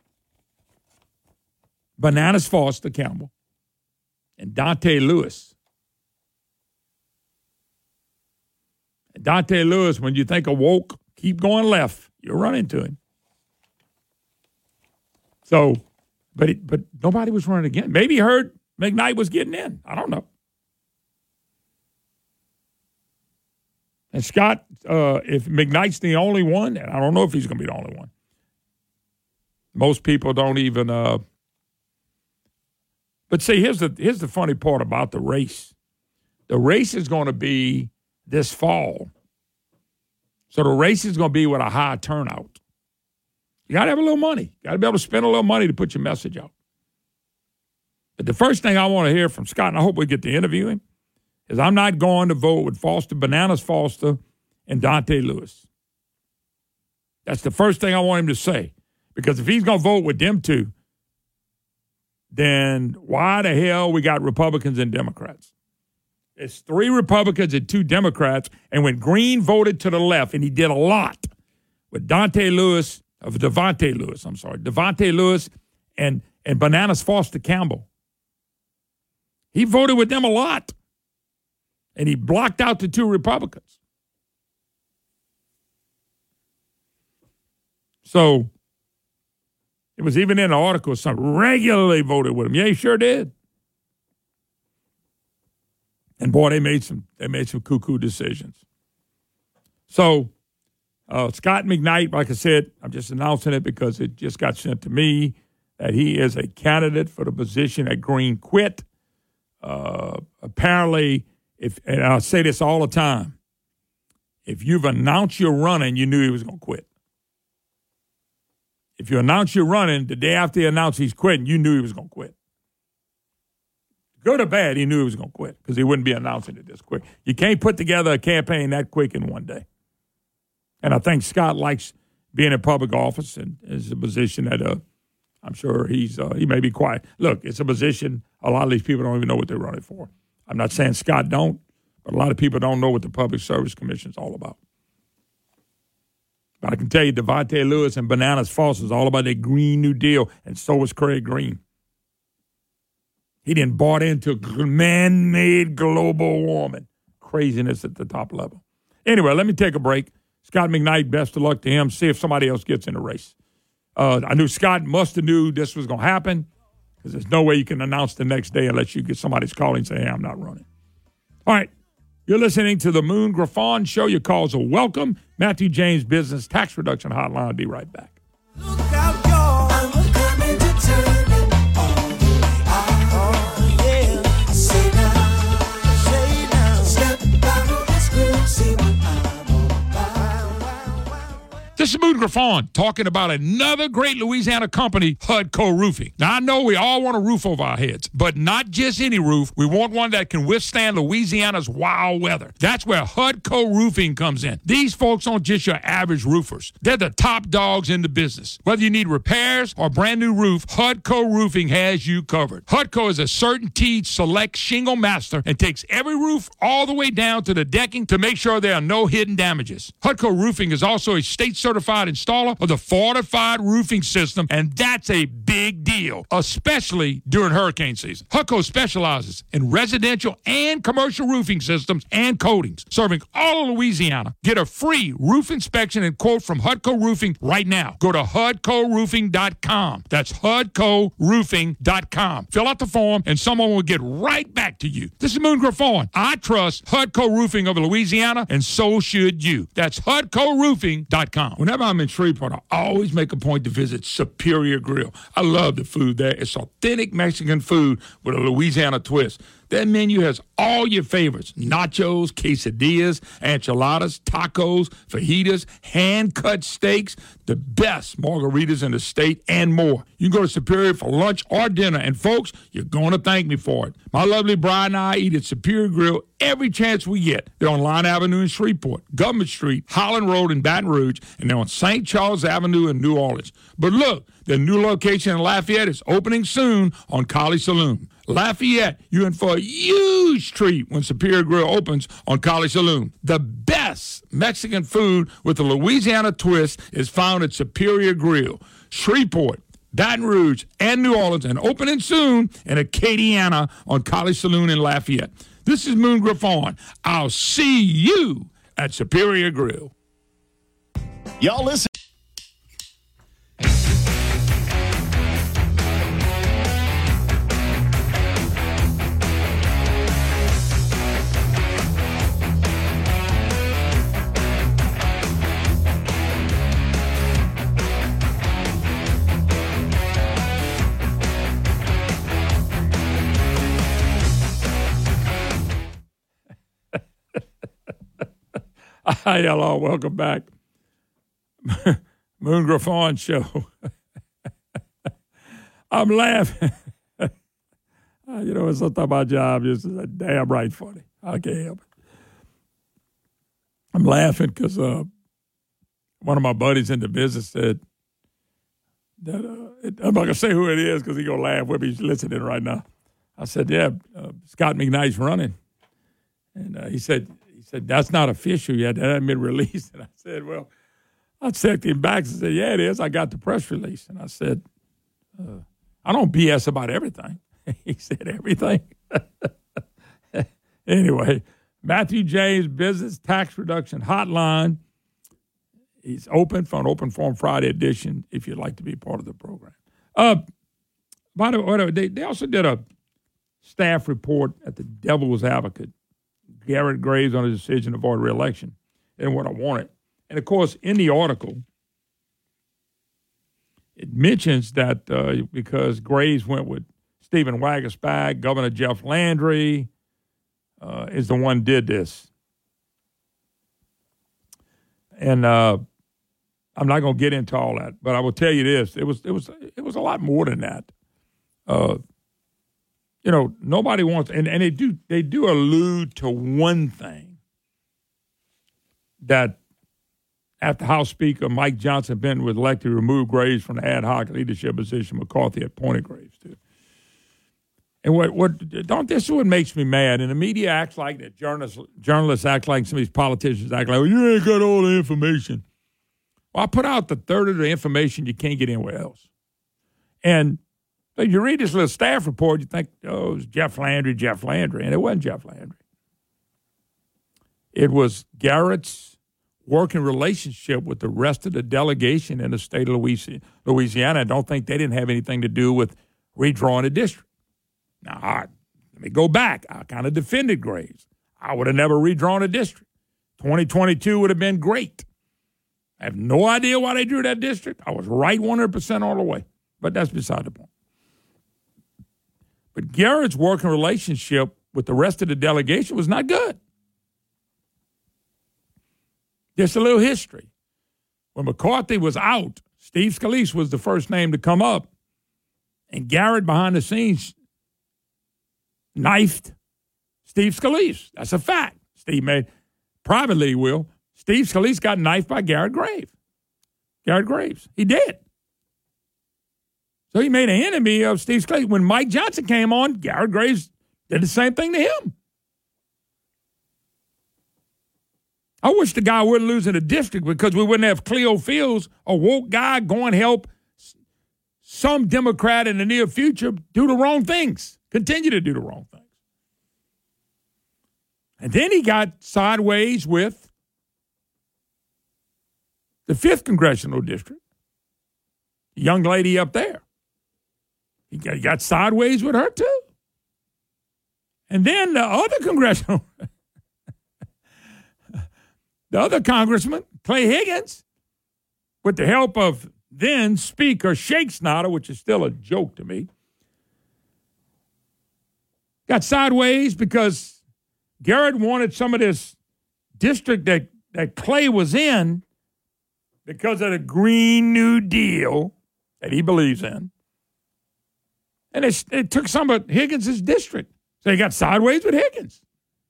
Bananas Foster Campbell, and Dante Lewis. And Dante Lewis, when you think of woke, keep going left, you'll run into him. So, but it, but nobody was running again. Maybe he heard McKnight was getting in. I don't know. And Scott, uh, if McKnight's the only one, and I don't know if he's going to be the only one. Most people don't even. Uh, but see, here's the here's the funny part about the race. The race is going to be this fall. So the race is going to be with a high turnout. You got to have a little money. You got to be able to spend a little money to put your message out. But the first thing I want to hear from Scott, and I hope we get to interview him, is I'm not going to vote with Foster, Bananas Foster, and Dante Lewis. That's the first thing I want him to say. Because if he's going to vote with them two, then why the hell we got Republicans and Democrats? It's three Republicans and two Democrats, and when Green voted to the left, and he did a lot with Dante Lewis, of Devontae Lewis, I'm sorry, Devontae Lewis and, and Bananas Foster Campbell, he voted with them a lot, and he blocked out the two Republicans. So it was even in the article, some regularly voted with him. Yeah, he sure did. And boy, they made some they made some cuckoo decisions. So uh, Scott McKnight, like I said, I'm just announcing it because it just got sent to me that he is a candidate for the position at Green quit. Uh, apparently, if and I say this all the time, if you've announced you're running, you knew he was going to quit. If you announce you're running, the day after he announced he's quitting, you knew he was going to quit. Good or bad, he knew he was going to quit because he wouldn't be announcing it this quick. You can't put together a campaign that quick in one day. And I think Scott likes being in public office and is a position that uh, I'm sure he's uh, he may be quiet. Look, it's a position a lot of these people don't even know what they're running for. I'm not saying Scott don't, but a lot of people don't know what the Public Service Commission is all about. But I can tell you, Devontae Lewis and Bananas Foster is all about that Green New Deal, and so was Craig Green. He didn't bought into man-made global warming. Craziness at the top level. Anyway, let me take a break. Scott McKnight, best of luck to him. See if somebody else gets in the race. Uh, I knew Scott must have knew this was going to happen because there's no way you can announce the next day unless you get somebody's calling and say, hey, I'm not running. All right. You're listening to the Moon Griffon Show. Your calls are welcome. Matthew James Business Tax Reduction Hotline. I'll be right back. This is Moon Griffon talking about another great Louisiana company, Hudco Roofing. Now, I know we all want a roof over our heads, but not just any roof. We want one that can withstand Louisiana's wild weather. That's where Hudco Roofing comes in. These folks aren't just your average roofers. They're the top dogs in the business. Whether you need repairs or a brand new roof, Hudco Roofing has you covered. Hudco is a CertainTeed Select Shingle Master and takes every roof all the way down to the decking to make sure there are no hidden damages. Hudco Roofing is also a state-certified installer of the Fortified Roofing System, and that's a big deal, especially during hurricane season. Hudco specializes in residential and commercial roofing systems and coatings, serving all of Louisiana. Get a free roof inspection and quote from Hudco Roofing right now. Go to hudco roofing dot com. That's hudco roofing dot com. Fill out the form, and someone will get right back to you. This is Moon Griffon. I trust Hudco Roofing of Louisiana, and so should you. That's hudco roofing dot com. Whenever I'm in Shreveport, I always make a point to visit Superior Grill. I love the food there. It's authentic Mexican food with a Louisiana twist. That menu has all your favorites: nachos, quesadillas, enchiladas, tacos, fajitas, hand-cut steaks, the best margaritas in the state, and more. You can go to Superior for lunch or dinner, and folks, you're going to thank me for it. My lovely bride and I eat at Superior Grill every chance we get. They're on Line Avenue in Shreveport, Government Street, Holland Road in Baton Rouge, and they're on Saint Charles Avenue in New Orleans. But look, their new location in Lafayette is opening soon on College Saloon. Lafayette, you're in for a huge treat when Superior Grill opens on College Saloon. The best Mexican food with a Louisiana twist is found at Superior Grill. Shreveport, Baton Rouge, and New Orleans, and opening soon in Acadiana on College Saloon in Lafayette. This is Moon Griffon. I'll see you at Superior Grill. Y'all listen. Hi, hello, welcome back. Moon Griffon Show. I'm laughing. You know, it's something about job. This is a damn right funny. I can't help it. I'm laughing because uh, one of my buddies in the business said that, uh, it, I'm not going to say who it is because he's going to laugh with me. He's listening right now. I said, yeah, uh, Scott McKnight's running. And uh, he said, He said, that's not official yet. That hasn't been released. And I said, well, I checked him back and said, yeah, it is. I got the press release. And I said, uh, I don't B S about everything. He said, everything? Anyway, Matthew James Business Tax Reduction Hotline. He's open for an Open Forum Friday edition if you'd like to be part of the program. Uh, by the way, they, they also did a staff report at the Devil's Advocate. Garrett Graves on his decision to avoid re-election and what I wanted. And, of course, in the article, it mentions that uh, because Graves went with Stephen Waguespack, Governor Jeff Landry uh, is the one did this. And uh, I'm not going to get into all that, but I will tell you this. It was, it was, it was a lot more than that. Uh You know, nobody wants, and, and they do they do allude to one thing, that after House Speaker Mike Johnson Benton was elected to remove Graves from the ad hoc leadership position, McCarthy appointed Graves to. And what what don't this is what makes me mad. And the media acts like that. Journalists journalists act like some of these politicians act like, well, you ain't got all the information. Well, I put out the third of the information you can't get anywhere else. And so you read this little staff report, you think, oh, it was Jeff Landry, Jeff Landry. And it wasn't Jeff Landry. It was Garrett's working relationship with the rest of the delegation in the state of Louisiana. I don't think they didn't have anything to do with redrawing the district. Now, all right, let me go back. I kind of defended Graves. I would have never redrawn a district. twenty twenty-two would have been great. I have no idea why they drew that district. I was right one hundred percent all the way. But that's beside the point. But Garrett's working relationship with the rest of the delegation was not good. Just a little history. when McCarthy was out, Steve Scalise was the first name to come up. And Garrett, behind the scenes, knifed Steve Scalise. That's a fact. Steve made, privately he will, Steve Scalise got knifed by Garrett Graves. Garrett Graves. He did. So he made an enemy of Steve Scalise. When Mike Johnson came on, Garrett Graves did the same thing to him. I wish the guy wouldn't lose in the district because we wouldn't have Cleo Fields, a woke guy, going to help some Democrat in the near future do the wrong things, continue to do the wrong things. And then he got sideways with the fifth Congressional District, the young lady up there. He got, he got sideways with her, too. And then the other congressional, the other congressman, Clay Higgins, with the help of then Speaker Shakespeare, which is still a joke to me, got sideways because Garrett wanted some of this district that, that Clay was in because of the Green New Deal that he believes in. And it, it took some of Higgins' district. So he got sideways with Higgins.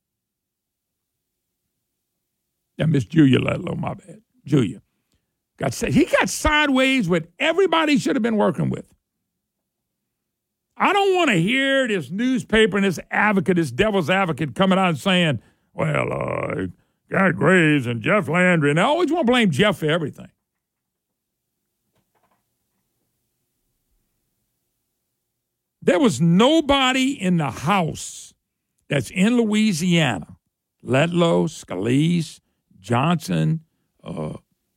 Yeah, Miss Julia Letlow, my bad. Julia. Got, he got sideways with everybody he should have been working with. I don't want to hear this newspaper and this advocate, this devil's advocate, coming out and saying, well, uh, Garrett Graves and Jeff Landry, and I always want to blame Jeff for everything. There was nobody in the House that's in Louisiana, Letlow, Scalise, Johnson, uh,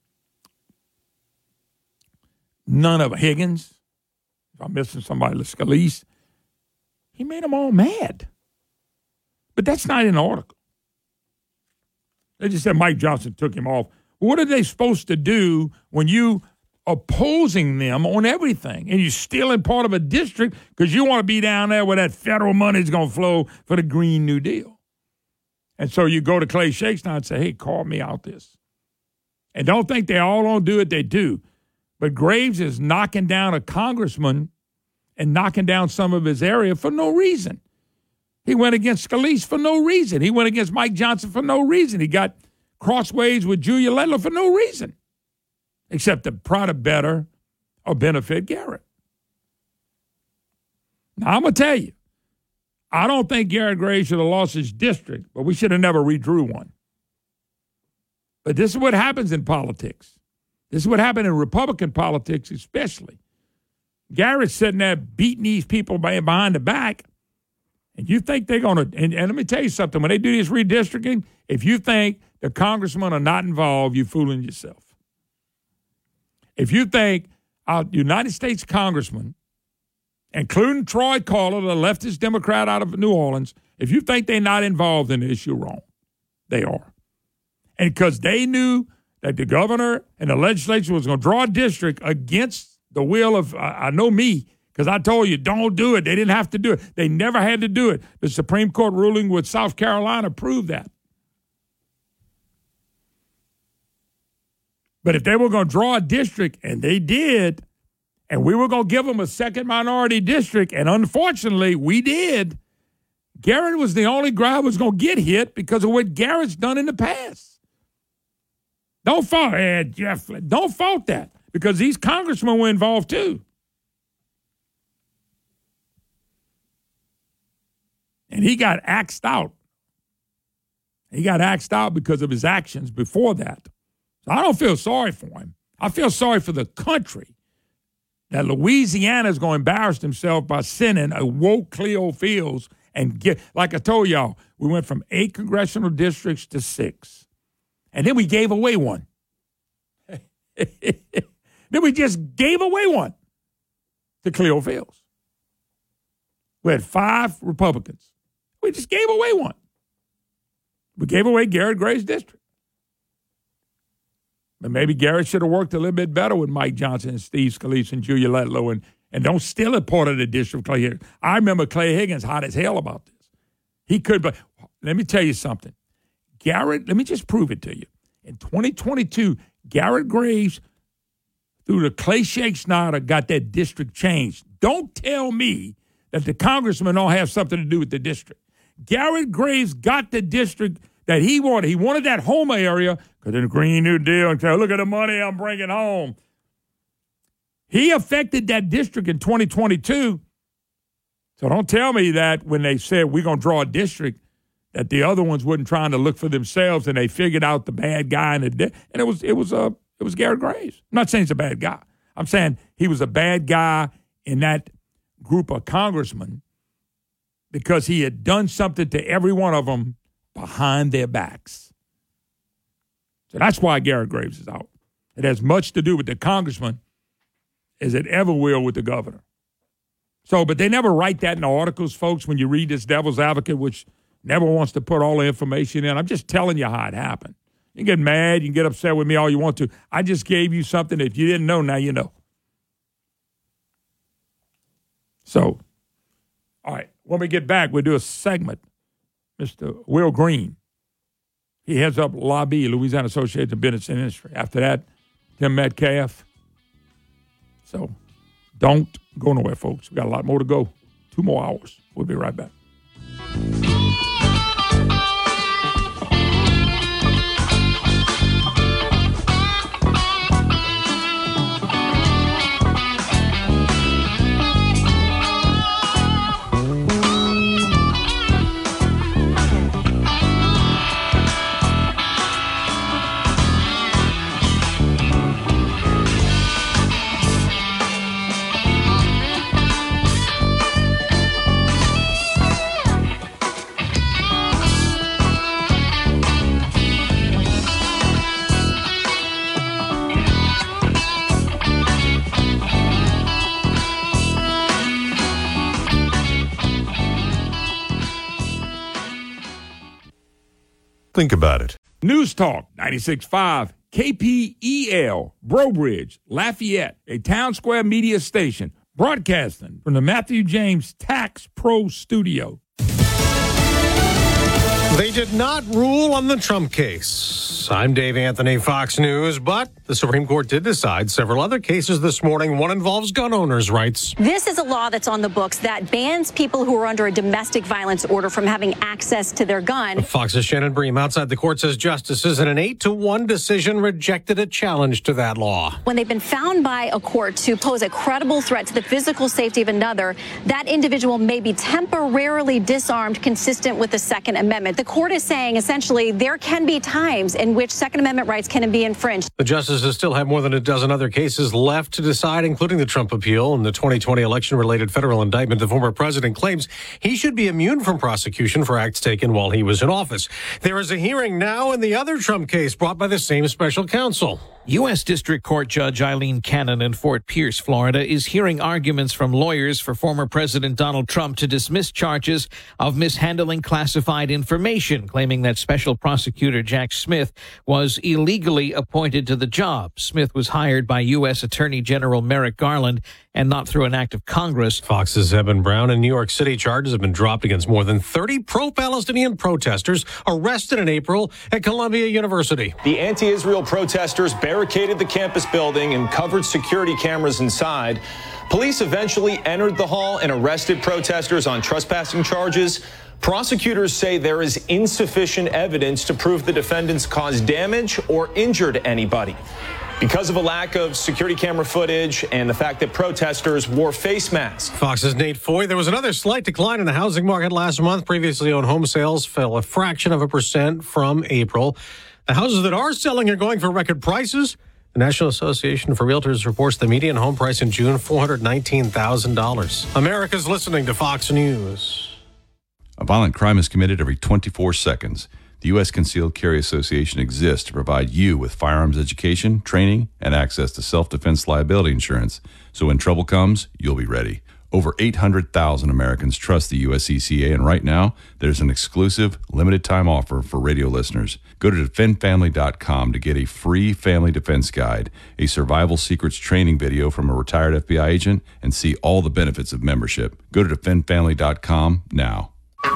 none of Higgins. If I'm missing somebody, Scalise. He made them all mad. But that's not in the article. They just said Mike Johnson took him off. What are they supposed to do when you opposing them on everything and you're stealing part of a district because you want to be down there where that federal money is going to flow for the Green New Deal? And so you go to Clay Shakespeare and say, hey, call me out this. And don't think they all don't do it, they do. But Graves is knocking down a congressman and knocking down some of his area for no reason. He went against Scalise for no reason. He went against Mike Johnson for no reason. He got crossways with Julia Letlow for no reason, except to try to better or benefit Garrett. Now, I'm going to tell you, I don't think Garrett Graves should have lost his district, but we should have never redrew one. But this is what happens in politics. This is what happened in Republican politics especially. Garrett's sitting there beating these people behind the back, and you think they're going to, and, and let me tell you something, when they do this redistricting, if you think the congressmen are not involved, you're fooling yourself. If you think a United States congressman, including Troy Carter, the leftist Democrat out of New Orleans, if you think they're not involved in this, you're wrong. They are. And because they knew that the governor and the legislature was going to draw a district against the will of, I, I know me, because I told you, don't do it. They didn't have to do it. They never had to do it. The Supreme Court ruling with South Carolina proved that. But if they were going to draw a district, and they did, and we were going to give them a second minority district, and unfortunately we did, Garrett was the only guy who was going to get hit because of what Garrett's done in the past. Don't fault eh, Jeff. Don't fault that because these congressmen were involved too. And he got axed out. He got axed out because of his actions before that. So I don't feel sorry for him. I feel sorry for the country that Louisiana is going to embarrass himself by sending a woke Cleo Fields and get, like I told y'all, we went from eight congressional districts to six. And then we gave away one. Then we just gave away one to Cleo Fields. We had five Republicans. We just gave away one. We gave away Garrett Graves' district. But maybe Garrett should have worked a little bit better with Mike Johnson and Steve Scalise and Julia Letlow and, and don't steal a part of the district, Clay Higgins. I remember Clay Higgins hot as hell about this. He could, but let me tell you something. Garrett, let me just prove it to you. In twenty twenty-two, Garrett Graves, through the Clay Shake Snyder, got that district changed. Don't tell me that the congressman don't have something to do with the district. Garrett Graves got the district that he wanted. He wanted that Homer area because of the Green New Deal. And look at the money I'm bringing home. He affected that district in twenty twenty-two. So don't tell me that when they said we're going to draw a district, that the other ones wasn't trying to look for themselves and they figured out the bad guy in the di- and it was it was uh, it was Garrett Graves. I'm not saying he's a bad guy. I'm saying he was a bad guy in that group of congressmen because he had done something to every one of them behind their backs. So that's why Garrett Graves is out. It has much to do with the congressman as it ever will with the governor. So, but they never write that in the articles, folks, when you read this devil's advocate, which never wants to put all the information in. I'm just telling you how it happened. You can get mad, you can get upset with me all you want to. I just gave you something that if you didn't know, now you know. So, all right, when we get back, we'll do a segment. Mister Will Green, he heads up L A B I, Louisiana Association of Business and Industry. After that, Tim Metcalf. So, don't go nowhere, folks. We got a lot more to go. Two more hours. We'll be right back. Think about it. News Talk ninety-six point five, K P E L, Brobridge, Lafayette, a Town Square media station, broadcasting from the Matthew James Tax Pro Studio. They did not rule on the Trump case. I'm Dave Anthony, Fox News, but the Supreme Court did decide several other cases this morning. One involves gun owners' rights. This is a law that's on the books that bans people who are under a domestic violence order from having access to their gun. Fox's Shannon Bream outside the court says justices in an eight to one decision rejected a challenge to that law. When they've been found by a court to pose a credible threat to the physical safety of another, that individual may be temporarily disarmed consistent with the Second Amendment. The court is saying essentially there can be times in which Second Amendment rights can be infringed. The justices still have more than a dozen other cases left to decide, including the Trump appeal and the twenty twenty election-related federal indictment. The former president claims he should be immune from prosecution for acts taken while he was in office. There is a hearing now in the other Trump case brought by the same special counsel. U S. District Court Judge Eileen Cannon in Fort Pierce, Florida, is hearing arguments from lawyers for former President Donald Trump to dismiss charges of mishandling classified information, claiming that Special Prosecutor Jack Smith was illegally appointed to the job. Smith was hired by U S. Attorney General Merrick Garland and not through an act of Congress. Fox's Eben Brown. In New York City, charges have been dropped against more than thirty pro-Palestinian protesters arrested in April at Columbia University. The anti-Israel protesters barricaded the campus building and covered security cameras inside. Police eventually entered the hall and arrested protesters on trespassing charges. Prosecutors say there is insufficient evidence to prove the defendants caused damage or injured anybody. Because of a lack of security camera footage and the fact that protesters wore face masks. Fox's Nate Foy. There was another slight decline in the housing market last month. Previously owned home sales fell a fraction of a percent from April. The houses that are selling are going for record prices. The National Association for Realtors reports the median home price in June, four hundred nineteen thousand dollars. America's listening to Fox News. A violent crime is committed every twenty-four seconds. The U S. Concealed Carry Association exists to provide you with firearms education, training, and access to self-defense liability insurance. So when trouble comes, you'll be ready. Over eight hundred thousand Americans trust the U S C C A, and right now, there's an exclusive, limited-time offer for radio listeners. Go to defend family dot com to get a free family defense guide, a survival secrets training video from a retired F B I agent, and see all the benefits of membership. Go to defend family dot com now.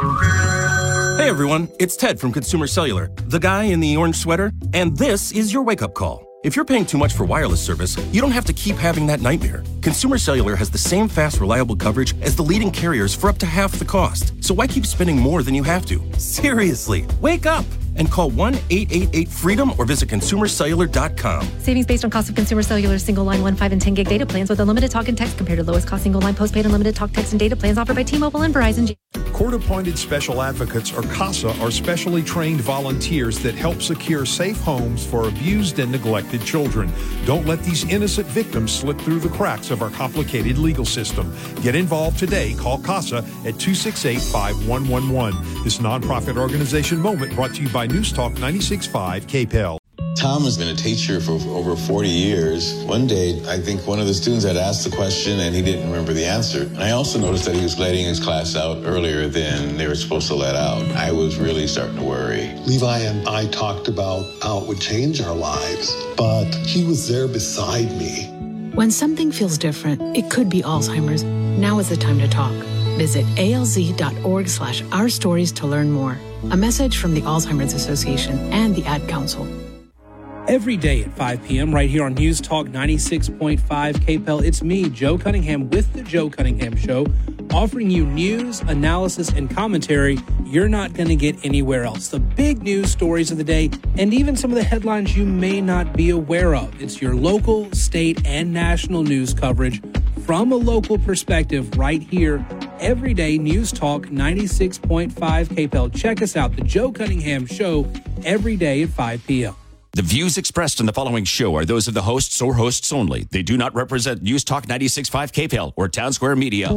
Hey everyone, it's Ted from Consumer Cellular, the guy in the orange sweater, and this is your wake-up call. If you're paying too much for wireless service, you don't have to keep having that nightmare. Consumer Cellular has the same fast, reliable coverage as the leading carriers for up to half the cost. So why keep spending more than you have to? Seriously, wake up and call one eight eight eight freedom or visit consumer cellular dot com. Savings based on cost of Consumer Cellular single line one, five, and ten gig data plans with unlimited talk and text compared to lowest cost single line postpaid unlimited talk, text, and data plans offered by T-Mobile and Verizon. Court-appointed special advocates, or CASA, are specially trained volunteers that help secure safe homes for abused and neglected children. Don't let these innocent victims slip through the cracks of our complicated legal system. Get involved today. Call CASA at two six eight, five one one one. This nonprofit organization moment brought to you by News Talk ninety-six point five K P L. Tom has been a teacher for over forty years. One day, I think one of the students had asked the question and he didn't remember the answer. I also noticed that he was letting his class out earlier than they were supposed to let out. I was really starting to worry. Levi and I talked about how it would change our lives, but he was there beside me. When something feels different, it could be Alzheimer's. Now is the time to talk. Visit alz.org slash our stories to learn more. A message from the Alzheimer's Association and the Ad Council. Every day at five p.m. right here on News Talk ninety-six point five K P L, it's me, Joe Cunningham, with The Joe Cunningham Show, offering you news, analysis, and commentary you're not going to get anywhere else. The big news stories of the day, and even some of the headlines you may not be aware of. It's your local, state, and national news coverage from a local perspective right here. Every day, News Talk ninety-six point five K P L. Check us out, The Joe Cunningham Show, every day at five p.m. The views expressed in the following show are those of the hosts or hosts only. They do not represent News Talk ninety-six point five K P L or Town Square Media.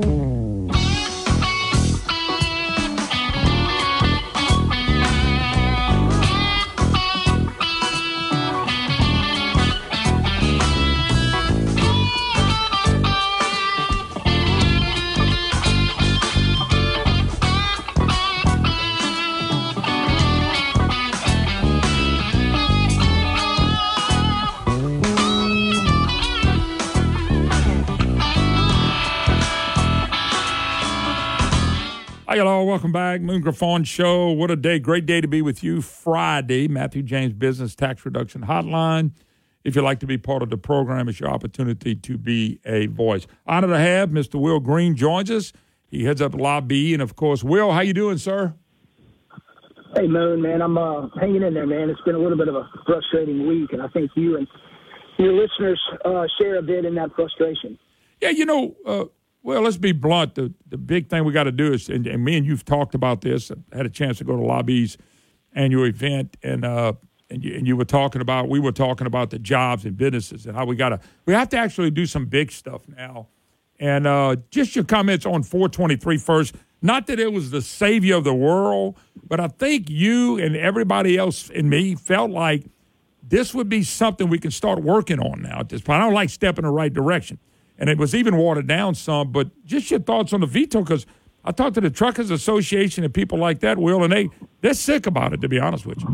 Hi, hello. Welcome back. Moon Griffon Show. What a day. Great day to be with you. Friday, Matthew James Business Tax Reduction Hotline. If you'd like to be part of the program, it's your opportunity to be a voice. Honor to have Mister Will Green joins us. He heads up Lobby. And, of course, Will, how you doing, sir? Hey, Moon, man. I'm uh, hanging in there, man. It's been a little bit of a frustrating week, and I think you and your listeners uh, share a bit in that frustration. Yeah, you know, uh, well, let's be blunt. The the big thing we got to do is, and, and me and you've talked about this. I had a chance to go to Lobby's annual event, and uh, and you, and you were talking about, we were talking about the jobs and businesses and how we got to, we have to actually do some big stuff now. And uh, just your comments on four twenty-three first. Not that it was the savior of the world, but I think you and everybody else and me felt like this would be something we can start working on now at this point. I don't like step in the right direction. And it was even watered down some, but just your thoughts on the veto, because I talked to the Truckers Association and people like that, Will, and they, they're sick about it, to be honest with you.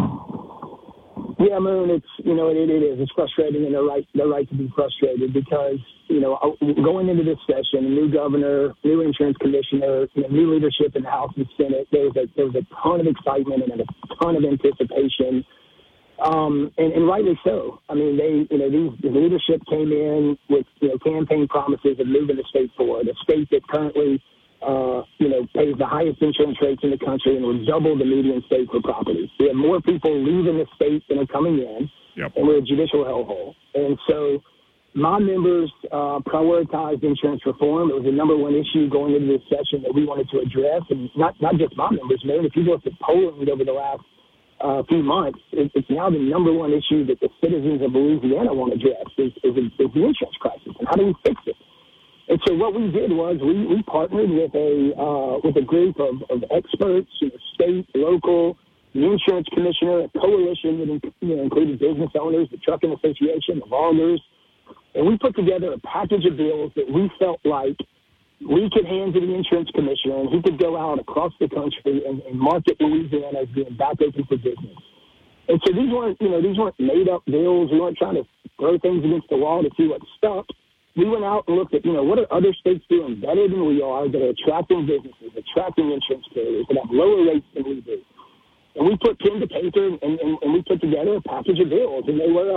Yeah, Moon, it's, you know, it, it is. It's frustrating, and they're right, they're right to be frustrated because, you know, going into this session, a new governor, new insurance commissioner, you know, new leadership in the House and Senate, there was a, there was a ton of excitement and a ton of anticipation. Um, and, and rightly so. I mean, they, you know, these, the leadership came in with, you know, campaign promises of moving the state forward, a state that currently, uh, you know, pays the highest insurance rates in the country and will double the median state for property. We have more people leaving the state than are coming in, yep. And we're a judicial hellhole. And so my members uh, prioritized insurance reform. It was the number one issue going into this session that we wanted to address, and not, not just my members, man. If you look at polling over the last a uh, few months, it, it's now the number one issue that the citizens of Louisiana want to address is, is, is the insurance crisis, and how do we fix it? And so what we did was we, we partnered with a uh, with a group of, of experts, you know, state, local, the insurance commissioner, a coalition that you know, included business owners, the trucking association, the loggers, and we put together a package of bills that we felt like we could hand to the insurance commissioner, and he could go out across the country and, and market Louisiana as being back open for business. And so these weren't, you know, these weren't made-up bills. We weren't trying to throw things against the wall to see what stuck. We went out and looked at, you know, what are other states doing better than we are that are attracting businesses, attracting insurance carriers that have lower rates than we do. And we put pen to paper, and, and, and we put together a package of bills, and they were a,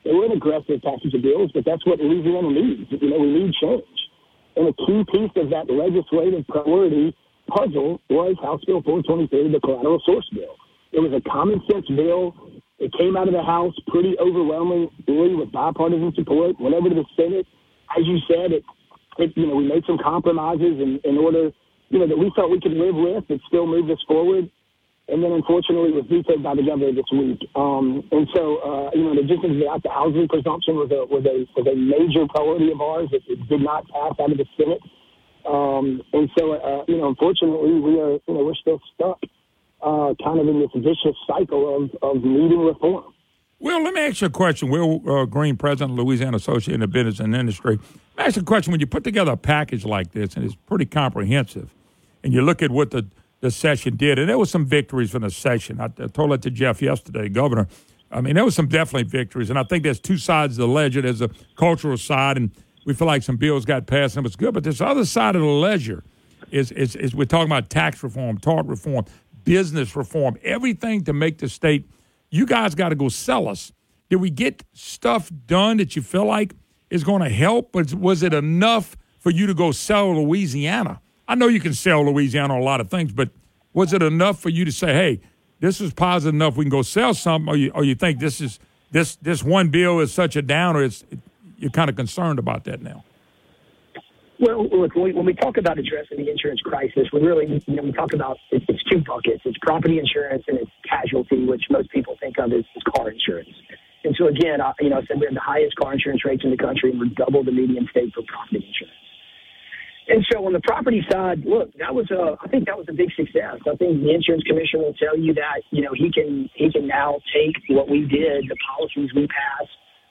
They were an aggressive package of bills, but that's what Louisiana needs. You know, we need change. And a key piece of that legislative priority puzzle was House Bill four twenty-three, the collateral source bill. It was a common sense bill. It came out of the House pretty overwhelmingly with bipartisan support. Went over to the Senate. As you said, it, it you know, we made some compromises in, in order, you know, that we thought we could live with. It still moved us forward. And then, unfortunately, it was vetoed by the governor this week. Um, and so, uh, you know, the distance without the housing presumption was a was a was a major priority of ours. It, it did not pass out of the Senate. Um, and so, uh, you know, unfortunately, we are, you know, we're still stuck, uh, kind of in this vicious cycle of of needing reform. Will, let me ask you a question. Will uh, Green, President of Louisiana Association of Business and Industry. Let me ask you a question. When you put together a package like this, and it's pretty comprehensive, and you look at what the the session did, and there was some victories from the session. I, I told that to Jeff yesterday, Governor. I mean, there was some definitely victories, and I think there's two sides of the ledger. There's a cultural side, and we feel like some bills got passed, and it was good. But this other side of the ledger is, is, is we're talking about tax reform, tort reform, business reform, everything to make the state. You guys got to go sell us. Did we get stuff done that you feel like is going to help, but was it enough for you to go sell Louisiana? I know you can sell Louisiana on a lot of things, but was it enough for you to say, hey, this is positive enough we can go sell something, or you, or you think this is this this one bill is such a downer, it's, it, you're kind of concerned about that now? Well, look, when we, when we talk about addressing the insurance crisis, we really, you know, we talk about it, it's two buckets. It's property insurance and it's casualty, which most people think of as, as car insurance. And so, again, I, you know, I said we have the highest car insurance rates in the country, and we're double the median state for property insurance. And so on the property side, look, that was a, I think that was a big success. I think the insurance commissioner will tell you that, you know, he can, he can now take what we did, the policies we passed,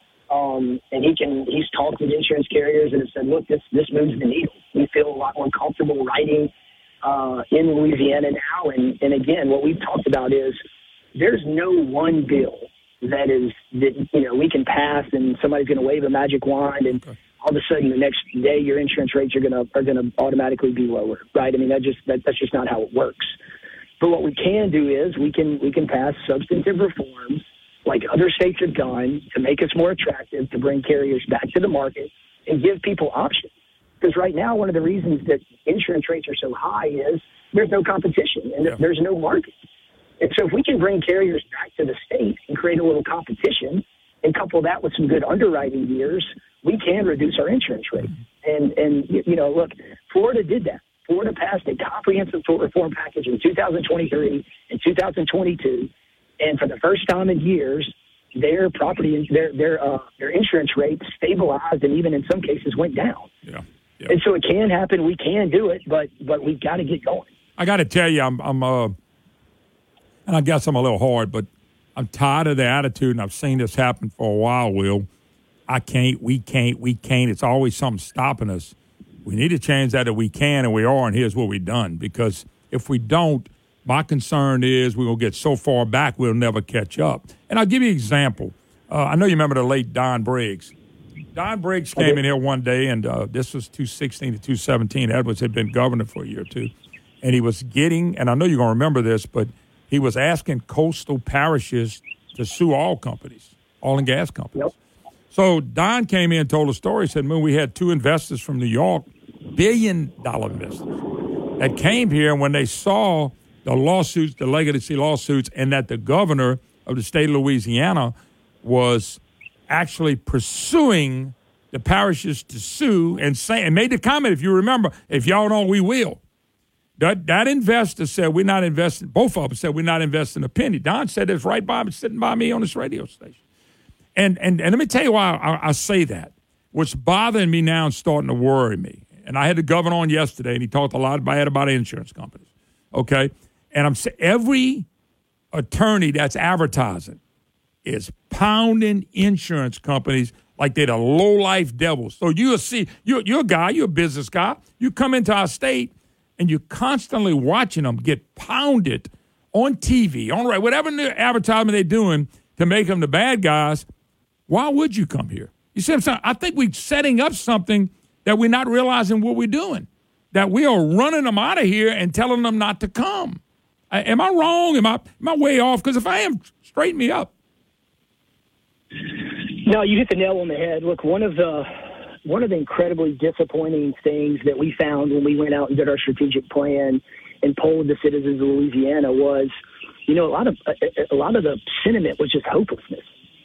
um, and he can, he's talked with insurance carriers and has said, look, this, this moves the needle. We feel a lot more comfortable writing, uh, in Louisiana now. And, and again, what we've talked about is there's no one bill that is, that, you know, we can pass and somebody's going to wave a magic wand and, okay. all of a sudden, the next day, your insurance rates are going to are going to automatically be lower, right? I mean, that just that, that's just not how it works. But what we can do is we can we can pass substantive reforms like other states have done to make us more attractive, to bring carriers back to the market and give people options. Because right now, one of the reasons that insurance rates are so high is there's no competition and yeah. there's no market. And so if we can bring carriers back to the state and create a little competition and couple that with some good underwriting years, we can reduce our insurance rate. And, and you know, look, Florida did that. Florida passed a comprehensive tort reform package in two thousand twenty-three and two thousand twenty-two. And for the first time in years, their property, their their uh, their insurance rates stabilized and even in some cases went down. Yeah. yeah. And so it can happen. We can do it, but but we've got to get going. I got to tell you, I'm, I'm uh, and I guess I'm a little hard, but I'm tired of the attitude, and I've seen this happen for a while, Will. I can't, we can't, we can't. It's always something stopping us. We need to change that if we can, and we are, and here's what we've done. Because if we don't, my concern is we will get so far back we'll never catch up. And I'll give you an example. Uh, I know you remember the late Don Briggs. Don Briggs came in here one day, and uh, this was two sixteen to two seventeen. Edwards had been governor for a year or two. And he was getting, and I know you're going to remember this, but he was asking coastal parishes to sue all companies, oil and gas companies. Yep. So Don came in and told a story. He said, "Man, we had two investors from New York, billion-dollar investors, that came here, and when they saw the lawsuits, the legacy lawsuits, and that the governor of the state of Louisiana was actually pursuing the parishes to sue and say, and made the comment, if you remember, if y'all don't, we will." That that investor said, we're not investing, both of them said, we're not investing a penny. Don said this right by, sitting by me on this radio station. And and, and let me tell you why I, I say that. What's bothering me now and starting to worry me, and I had the governor on yesterday, and he talked a lot bad about insurance companies, okay? And I'm saying every attorney that's advertising is pounding insurance companies like they're the low-life devils. So you'll see, you're, you're a guy, you're a business guy, you come into our state, and you're constantly watching them get pounded on T V, on whatever advertisement they're doing to make them the bad guys. Why would you come here? You see what I'm saying? I think we're setting up something that we're not realizing what we're doing, that we are running them out of here and telling them not to come. I, am I wrong? Am I, am I way off? Because if I am, straighten me up. No, you hit the nail on the head. Look, one of the one of the incredibly disappointing things that we found when we went out and did our strategic plan and polled the citizens of Louisiana was, you know, a lot of a, a lot of the sentiment was just hopelessness.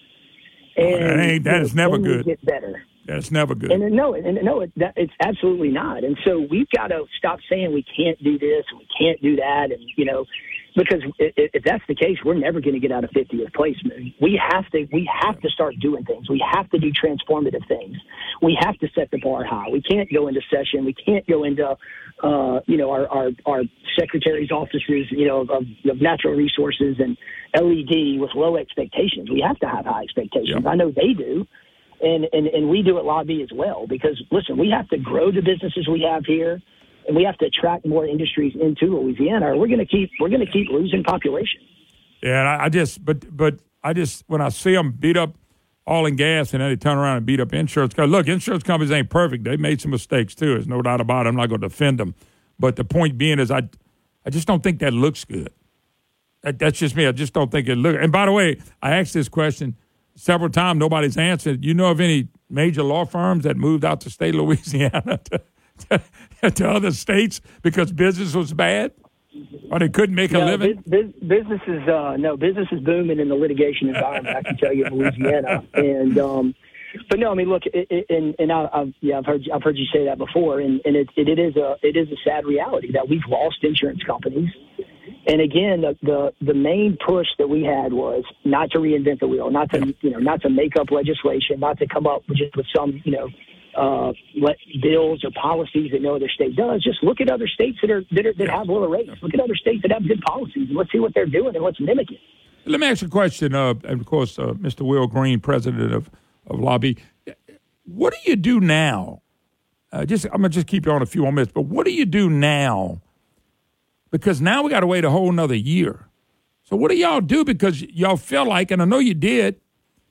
And oh, that ain't, that is never good. Get better. That's never good. And no, and no, it, that, it's absolutely not. And so we've got to stop saying we can't do this and we can't do that, and you know, because if, if that's the case, we're never going to get out of fiftieth place. Man. We have to, we have to start doing things. We have to do transformative things. We have to set the bar high. We can't go into session. We can't go into, uh, you know, our, our our secretaries' offices, you know, of, of natural resources and L E D with low expectations. We have to have high expectations. Yep. I know they do. And, and and we do at Lobby as well because, listen, we have to grow the businesses we have here, and we have to attract more industries into Louisiana, or we're going to keep we're going to keep losing population. Yeah, and I, I just but but I just when I see them beat up oil and gas, and then they turn around and beat up insurance. Because look, insurance companies ain't perfect; they made some mistakes too. There's no doubt about it. I'm not going to defend them, but the point being is, I I just don't think that looks good. That, that's just me. I just don't think it looks. And by the way, I asked this question several times, nobody's answered. You know of any major law firms that moved out to state of Louisiana to, to, to other states because business was bad, or they couldn't make no, a living? Biz, business is uh, no business is booming in the litigation environment. I can tell you, in Louisiana, and um, but no, I mean, look, it, it, and and I, I've yeah, I've heard I've heard you say that before, and and it, it it is a it is a sad reality that we've lost insurance companies. And again, the, the the main push that we had was not to reinvent the wheel, not to you know, not to make up legislation, not to come up with just with some you know uh, let bills or policies that no other state does. Just look at other states that are that, are, that have lower rates. Look at other states that have good policies, and let's see what they're doing and let's mimic it. Let me ask you a question. Uh, and of course, uh, Mister Will Green, president of of Lobby, what do you do now? Uh, just I'm gonna just keep you on a few more minutes, but what do you do now? Because now we got to wait a whole nother year. So what do y'all do? Because y'all feel like, and I know you did,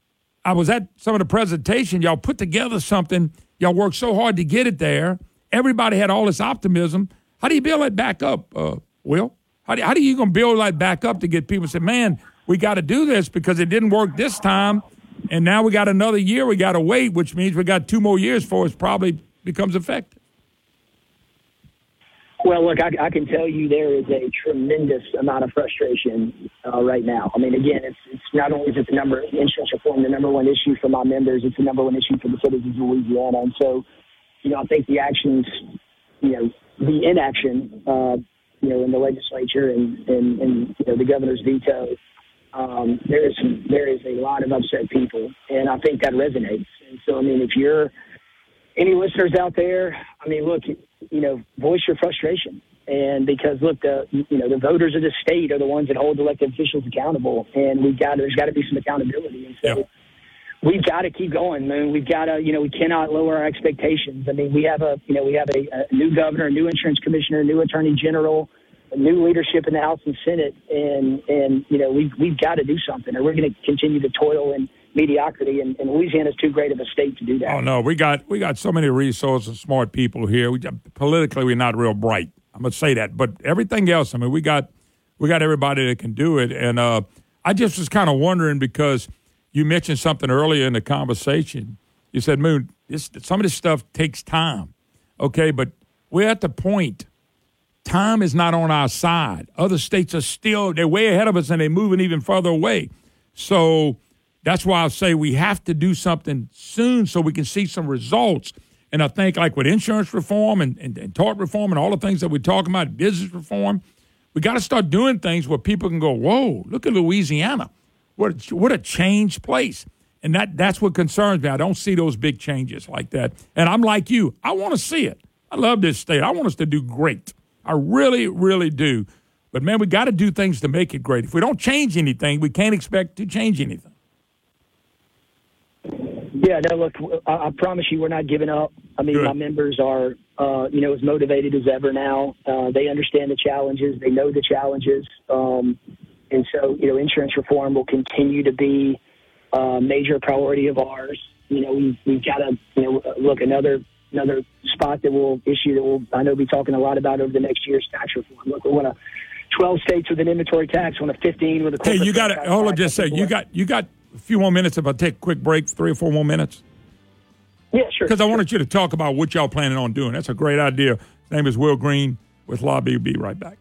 I was at some of the presentation, y'all put together something, y'all worked so hard to get it there. Everybody had all this optimism. How do you build that back up, uh, Will? How do, how do you going to build that back up to get people to say, man, we got to do this because it didn't work this time, and now we got another year we got to wait, which means we got two more years before it probably becomes effective. Well, look, I, I can tell you there is a tremendous amount of frustration uh, right now. I mean, again, it's it's not only is it the number insurance reform, the number one issue for my members, it's the number one issue for the citizens of Louisiana. And so, you know, I think the actions, you know, the inaction, uh, you know, in the legislature and, and, and you know, the governor's veto, um, there is some, there is a lot of upset people, and I think that resonates. And so, I mean, if you're any listeners out there, I mean, look, you know, voice your frustration. And because, look, the you know, the voters of the state are the ones that hold elected officials accountable. And we've got, there's got to be some accountability. And so yeah. we've got to keep going, man. We've got to, you know, we cannot lower our expectations. I mean, we have a, you know, we have a, a new governor, a new insurance commissioner, a new attorney general, a new leadership in the House and Senate. And, and you know, we've, we've got to do something, or we're going to continue to toil in mediocrity, and, and Louisiana is too great of a state to do that. Oh no, we got we got so many resources, smart people here. We, politically, we're not real bright. I'm gonna say that, but everything else, I mean, we got we got everybody that can do it. And uh, I just was kind of wondering because you mentioned something earlier in the conversation. You said, "Moon, this some of this stuff takes time." Okay, but we're at the point. Time is not on our side. Other states are still they're way ahead of us, and they're moving even further away. So. That's why I say we have to do something soon so we can see some results. And I think like with insurance reform and, and, and tort reform and all the things that we're talking about, business reform, we got to start doing things where people can go, whoa, look at Louisiana. What a, what a changed place. And that that's what concerns me. I don't see those big changes like that. And I'm like you. I want to see it. I love this state. I want us to do great. I really, really do. But, man, we got to do things to make it great. If we don't change anything, we can't expect to change anything. Yeah, no, look, I, I promise you we're not giving up. I mean, Good. My members are, uh, you know, as motivated as ever now. Uh, they understand the challenges. They know the challenges. Um, and so, you know, insurance reform will continue to be a major priority of ours. You know, we've, we've got to, you know, look, another another spot that we'll issue that we'll, I know, be talking a lot about over the next year's tax reform. Look, we want to twelve states with an inventory tax, one of fifteen with a corporate Hey, you got to hold on just a second. You got you got a few more minutes if I take a quick break, three or four more minutes? Yeah, sure. Because I sure. wanted you to talk about what y'all planning on doing. That's a great idea. His name is Will Green with Lobby. We'll be right back.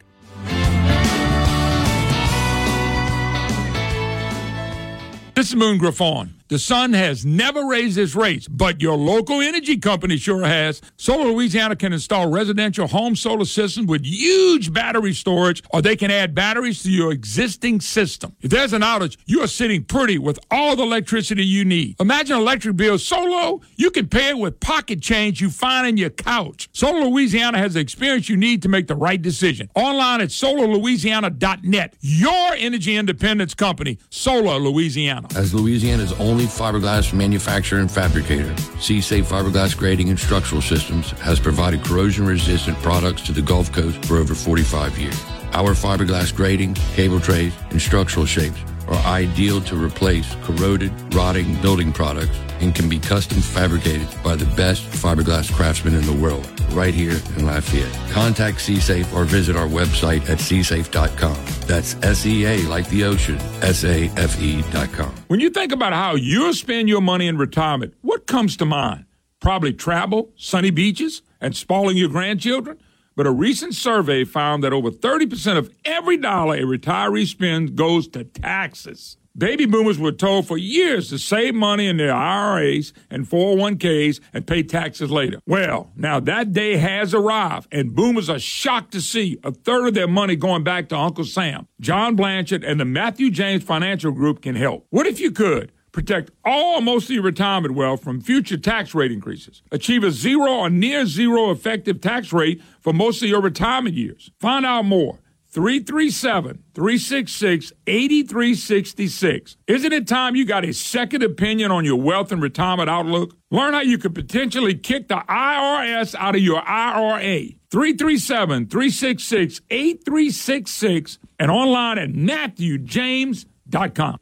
This is Moon Griffon. The sun has never raised its rates, but your local energy company sure has. Solar Louisiana can install residential home solar systems with huge battery storage, or they can add batteries to your existing system. If there's an outage, you are sitting pretty with all the electricity you need. Imagine an electric bill so low, you can pay it with pocket change you find in your couch. Solar Louisiana has the experience you need to make the right decision. Online at solar louisiana dot net. Your energy independence company, Solar Louisiana. As Louisiana's only fiberglass manufacturer and fabricator, C-Safe Fiberglass Grading and Structural Systems has provided corrosion-resistant products to the Gulf Coast for over forty-five years. Our fiberglass grading, cable trays, and structural shapes are ideal to replace corroded, rotting building products and can be custom fabricated by the best fiberglass craftsmen in the world, right here in Lafayette. Contact C-Safe or visit our website at c safe dot com. That's S E A like the ocean, S A F E dot com. When you think about how you'll spend your money in retirement, what comes to mind? Probably travel, sunny beaches, and spoiling your grandchildren? But a recent survey found that over thirty percent of every dollar a retiree spends goes to taxes. Baby boomers were told for years to save money in their I R As and four oh one k's and pay taxes later. Well, now that day has arrived, and boomers are shocked to see a third of their money going back to Uncle Sam. John Blanchard and the Matthew James Financial Group can help. What if you could? Protect all or most of your retirement wealth from future tax rate increases. Achieve a zero or near zero effective tax rate for most of your retirement years. Find out more. three three seven, three six six, eight three six six. Isn't it time you got a second opinion on your wealth and retirement outlook? Learn how you could potentially kick the I R S out of your I R A. three three seven, three six six, eight three six six and online at matthew james dot com.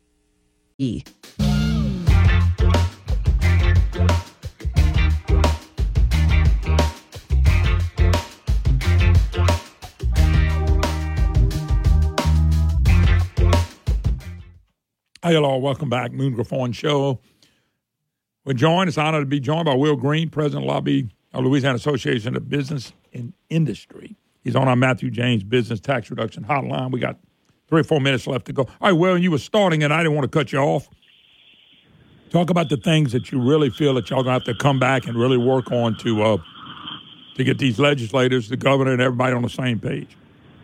E. Hey, hello, welcome back. Moon Griffon Show. We're joined, it's an honor to be joined by Will Green, President Lobby of Louisiana Association of Business and Industry. He's on our Matthew James Business Tax Reduction Hotline. We got three or four minutes left to go. All right, Will, you were starting and I didn't want to cut you off. Talk about the things that you really feel that y'all going to have to come back and really work on to uh, to get these legislators, the governor, and everybody on the same page.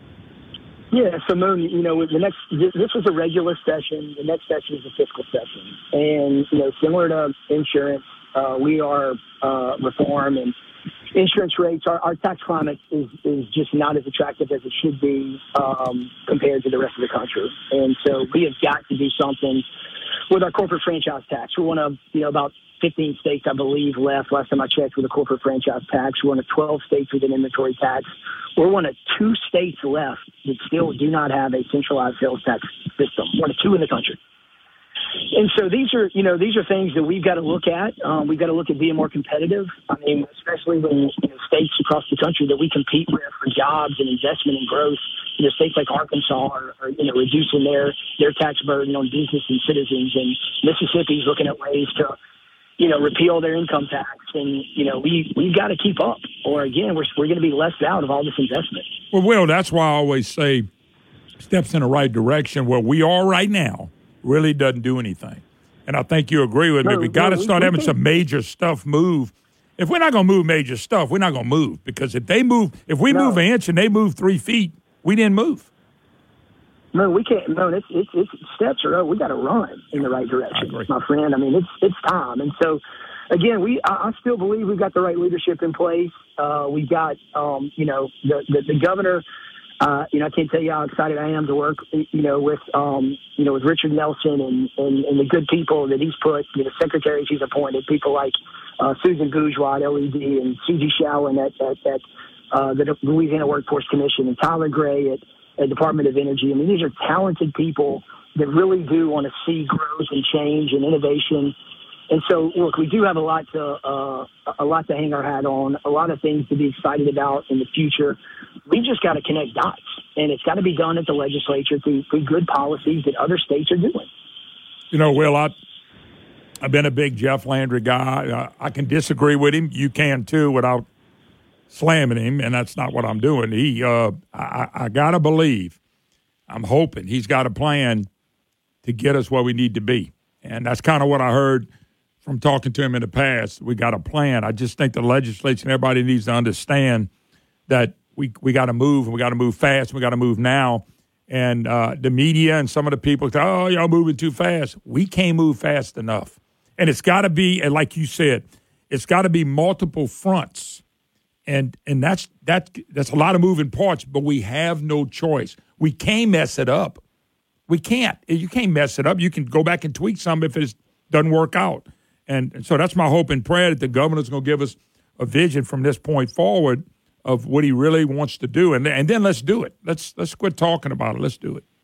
Yeah, so Moon, you know, the next this was a regular session. The next session is a fiscal session, and you know, similar to insurance, uh, we are uh, reform and insurance rates. Our, our tax climate is is just not as attractive as it should be um, compared to the rest of the country, and so we have got to do something with our corporate franchise tax. We're one of you know about fifteen states, I believe, left. Last time I checked with a corporate franchise tax. We're one of twelve states with an inventory tax. We're one of two states left that still do not have a centralized sales tax system. One of two in the country. And so these are, you know, these are things that we've got to look at. Um, we've got to look at being more competitive. I mean, especially when you know, states across the country that we compete with for jobs and investment and growth. You know, states like Arkansas are, are you know, reducing their, their tax burden on business and citizens. And Mississippi's looking at ways to, you know, repeal their income tax. And, you know, we, we've got to keep up. Or, again, we're, we're going to be left out of all this investment. Well, Will, that's why I always say steps in the right direction. Where we are right now really doesn't do anything. And I think you agree with me. No, we got to no, start we, having we some major stuff move. If we're not going to move major stuff, we're not going to move. Because if they move, if we no. move an inch and they move three feet, we didn't move. No, we can't. No, it's it's, it's steps are. We got to run in the right direction, my friend. I mean, it's it's time. And so, again, we I, I still believe we've got the right leadership in place. Uh, we got, um, you know, the the, the governor. Uh, you know, I can't tell you how excited I am to work, you know, with um, you know with Richard Nelson and, and, and the good people that he's put, you know, secretaries he's appointed, people like uh, Susan Bourgeois at L E D and Susie Showen at at, at uh, the Louisiana Workforce Commission and Tyler Gray at. at Department of Energy. I mean, these are talented people that really do want to see growth and change and innovation. And so, look, we do have a lot to uh, a lot to hang our hat on, a lot of things to be excited about in the future. We just got to connect dots, and it's got to be done at the legislature through, through good policies that other states are doing. You know, Will, I, I've been a big Jeff Landry guy. Uh, I can disagree with him. You can, too, without slamming him, and that's not what I'm doing. He, uh, I, I got to believe, I'm hoping he's got a plan to get us where we need to be. And that's kind of what I heard from talking to him in the past. We got a plan. I just think the legislature and everybody needs to understand that we we got to move, and we got to move fast, and we got to move now. And uh, the media and some of the people say, oh, y'all moving too fast. We can't move fast enough. And it's got to be, and like you said, it's got to be multiple fronts. And and that's that that's a lot of moving parts, but we have no choice. We can't mess it up. We can't. You can't mess it up. You can go back and tweak something if it doesn't work out. And, and so that's my hope and prayer that the governor's going to give us a vision from this point forward of what he really wants to do. And, and then let's do it. Let's let's quit talking about it. Let's do it.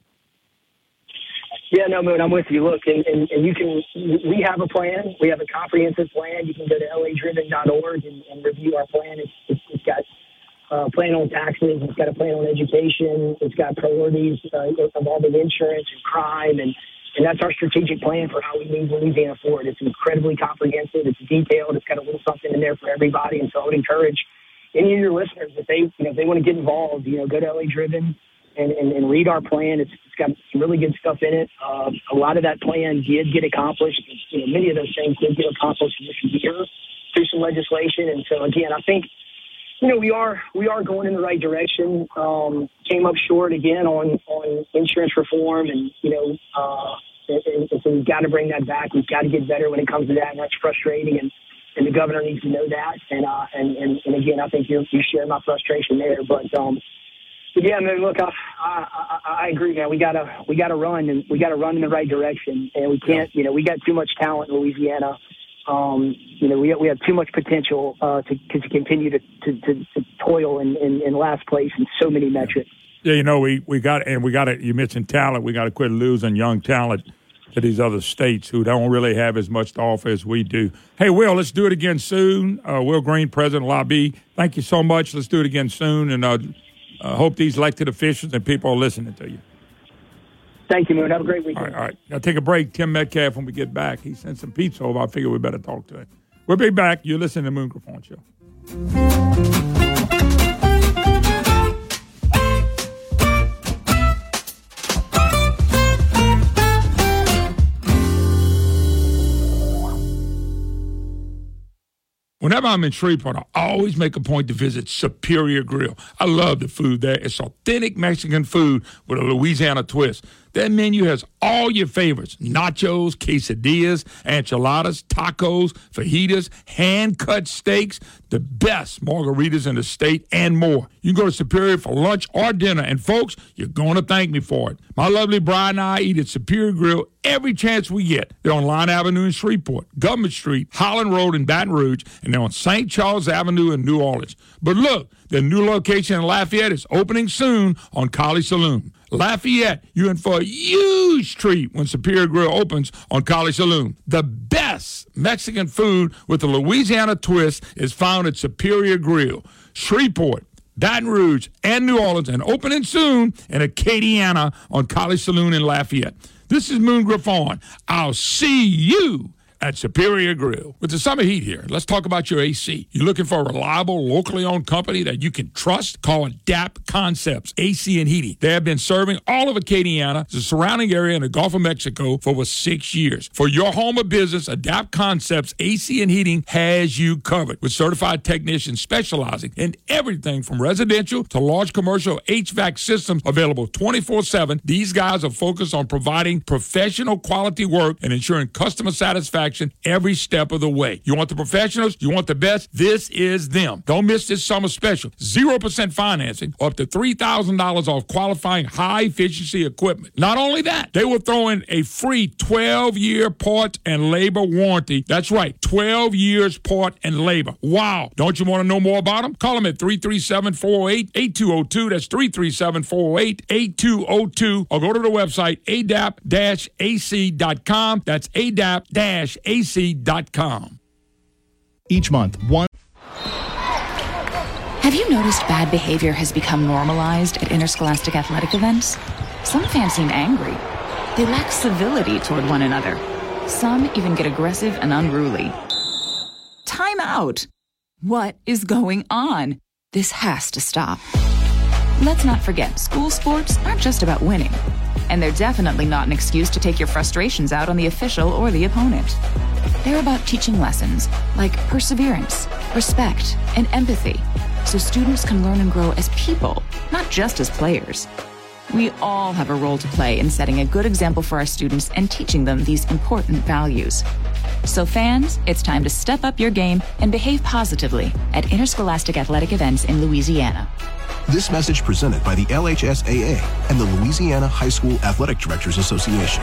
Yeah, no, Moon, I'm with you. Look, and, and, and you can, we have a plan. We have a comprehensive plan. You can go to L A driven dot org and, and review our plan. It's, it's, it's got a plan on taxes. It's got a plan on education. It's got priorities uh, involving insurance and crime. And, and that's our strategic plan for how we move Louisiana forward. It's incredibly comprehensive. It's detailed. It's got a little something in there for everybody. And so I would encourage any of your listeners, if they, you know, if they want to get involved, you know, go to L A Driven and, and, and read our plan. It's, it's got some really good stuff in it. Uh, a lot of that plan did get accomplished. You know, many of those things did get accomplished this year through some legislation. And so, again, I think, you know, we are we are going in the right direction. Um, came up short again on, on insurance reform, and, you know, uh, and, and so we've got to bring that back. We've got to get better when it comes to that, and that's frustrating. And And the governor needs to know that. And uh, and, and, and again, I think you you share my frustration there. But um, but yeah, man, look, I, I I agree, man. We gotta we gotta run, and we gotta run in the right direction. And we can't, you know, we got too much talent in Louisiana. Um, you know, we we have too much potential uh, to to continue to to, to, to toil in, in, in last place in so many metrics. Yeah, you know, we we got and we got to. You mentioned talent. We got to quit losing young talent to these other states who don't really have as much to offer as we do. Hey, Will, let's do it again soon. Uh, Will Green, President of L A B, thank you so much. Let's do it again soon, and uh, uh, hope these elected officials and people are listening to you. Thank you, Moon. Have a great weekend. All right, all right. Now take a break. Tim Metcalf, when we get back, he sent some pizza over. I figure we better talk to him. We'll be back. You're listening to Moon Griffon Show. Whenever I'm in Shreveport, I always make a point to visit Superior Grill. I love the food there. It's authentic Mexican food with a Louisiana twist. That menu has all your favorites: nachos, quesadillas, enchiladas, tacos, fajitas, hand-cut steaks, the best margaritas in the state, and more. You can go to Superior for lunch or dinner, and folks, you're going to thank me for it. My lovely bride and I eat at Superior Grill every chance we get. They're on Line Avenue in Shreveport, Government Street, Holland Road in Baton Rouge, and they're on Saint Charles Avenue in New Orleans. But look, their new location in Lafayette is opening soon on College Saloon. Lafayette, you're in for a huge treat when Superior Grill opens on College Saloon. The best Mexican food with a Louisiana twist is found at Superior Grill. Shreveport, Baton Rouge, and New Orleans, and opening soon in Acadiana on College Saloon in Lafayette. This is Moon Griffon. I'll see you at Superior Grill. With the summer heat here, let's talk about your A C. You're looking for a reliable, locally owned company that you can trust? Call Adapt Concepts A C and Heating. They have been serving all of Acadiana, the surrounding area, in the Gulf of Mexico for over six years. For your home or business, Adapt Concepts A C and Heating has you covered, with certified technicians specializing in everything from residential to large commercial H V A C systems available twenty-four seven. These guys are focused on providing professional quality work and ensuring customer satisfaction every step of the way. You want the professionals? You want the best? This is them. Don't miss this summer special. zero percent financing, up to three thousand dollars off qualifying high-efficiency equipment. Not only that, they will throw in a free twelve-year part and labor warranty. That's right, twelve years part and labor. Wow. Don't you want to know more about them? Call them at three three seven, four oh eight, eight two oh two. That's three three seven, four oh eight, eight two oh two. Or go to the website, A D A P A C dot com. That's A D A P A C dot com. Each month, one. Have you noticed bad behavior has become normalized at interscholastic athletic events? Some fans seem angry. They lack civility toward one another. Some even get aggressive and unruly. Time out! What is going on? This has to stop. Let's not forget, school sports aren't just about winning. And they're definitely not an excuse to take your frustrations out on the official or the opponent. They're about teaching lessons like perseverance, respect, and empathy, so students can learn and grow as people, not just as players. We all have a role to play in setting a good example for our students and teaching them these important values. So fans, it's time to step up your game and behave positively at interscholastic athletic events in Louisiana. This message presented by the L H S A A and the Louisiana High School Athletic Directors Association.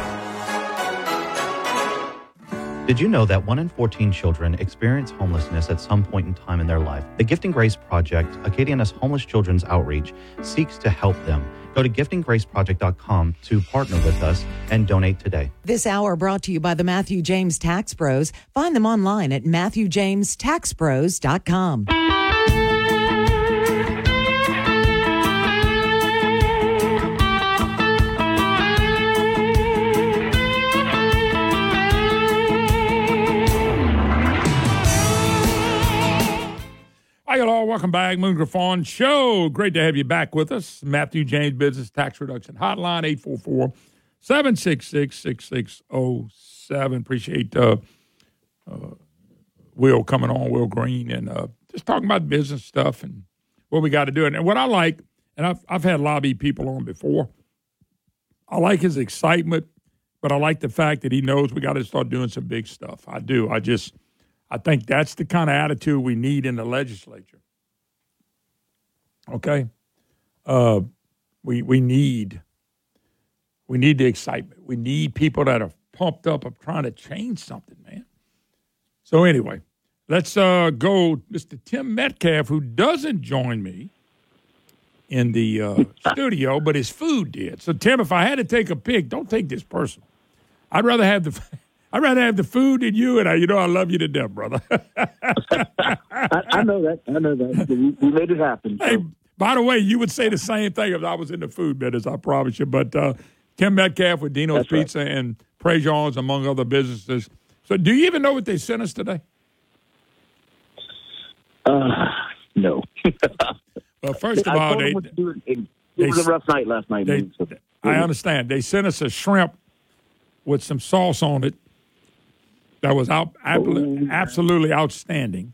Did you know that one in fourteen children experience homelessness at some point in time in their life? The Gifting Grace Project, Acadiana's homeless children's outreach, seeks to help them. Go to gifting grace project dot com to partner with us and donate today. This hour brought to you by the Matthew James Tax Bros. Find them online at matthew james tax bros dot com. Hi, hello. Welcome back. Moon Griffon Show. Great to have you back with us. Matthew James Business Tax Reduction Hotline, eight four four, seven six six, six six zero seven. Appreciate uh, uh, Will coming on, Will Green, and uh, just talking about business stuff and what we got to do. And what I like, and I've, I've had lobby people on before, I like his excitement, but I like the fact that he knows we got to start doing some big stuff. I do. I just... I think that's the kind of attitude we need in the legislature. Okay? Uh, we we need we need the excitement. We need people that are pumped up of trying to change something, man. So anyway, let's uh, go, Mister Tim Metcalf, who doesn't join me in the uh, studio, but his food did. So, Tim, if I had to take a pick, don't take this personal. I'd rather have the... I'd rather have the food than you, and I, you know I love you to death, brother. I, I know that. I know that. We, we made it happen. So. Hey, by the way, you would say the same thing if I was in the food business, I promise you. But uh, Tim Metcalf with Dino's That's Pizza right. and Prejean's, among other businesses. So do you even know what they sent us today? Uh, no. Well, first of I all, they, it. It, it they, was a rough night last night. They, man, so. I understand. They sent us a shrimp with some sauce on it. That was out, absolutely outstanding.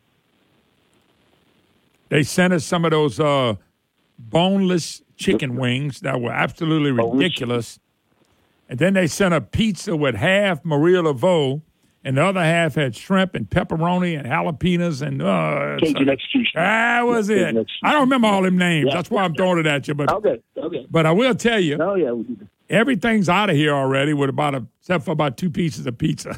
They sent us some of those uh, boneless chicken wings that were absolutely ridiculous. And then they sent a pizza with half Maria Laveau, and the other half had shrimp and pepperoni and jalapenos. And uh, Cajun execution. That was it. I don't remember all them names. Yeah. That's why I'm throwing it at you. But, okay, okay. But I will tell you. Oh, yeah. Everything's out of here already with about a, except for about two pieces of pizza.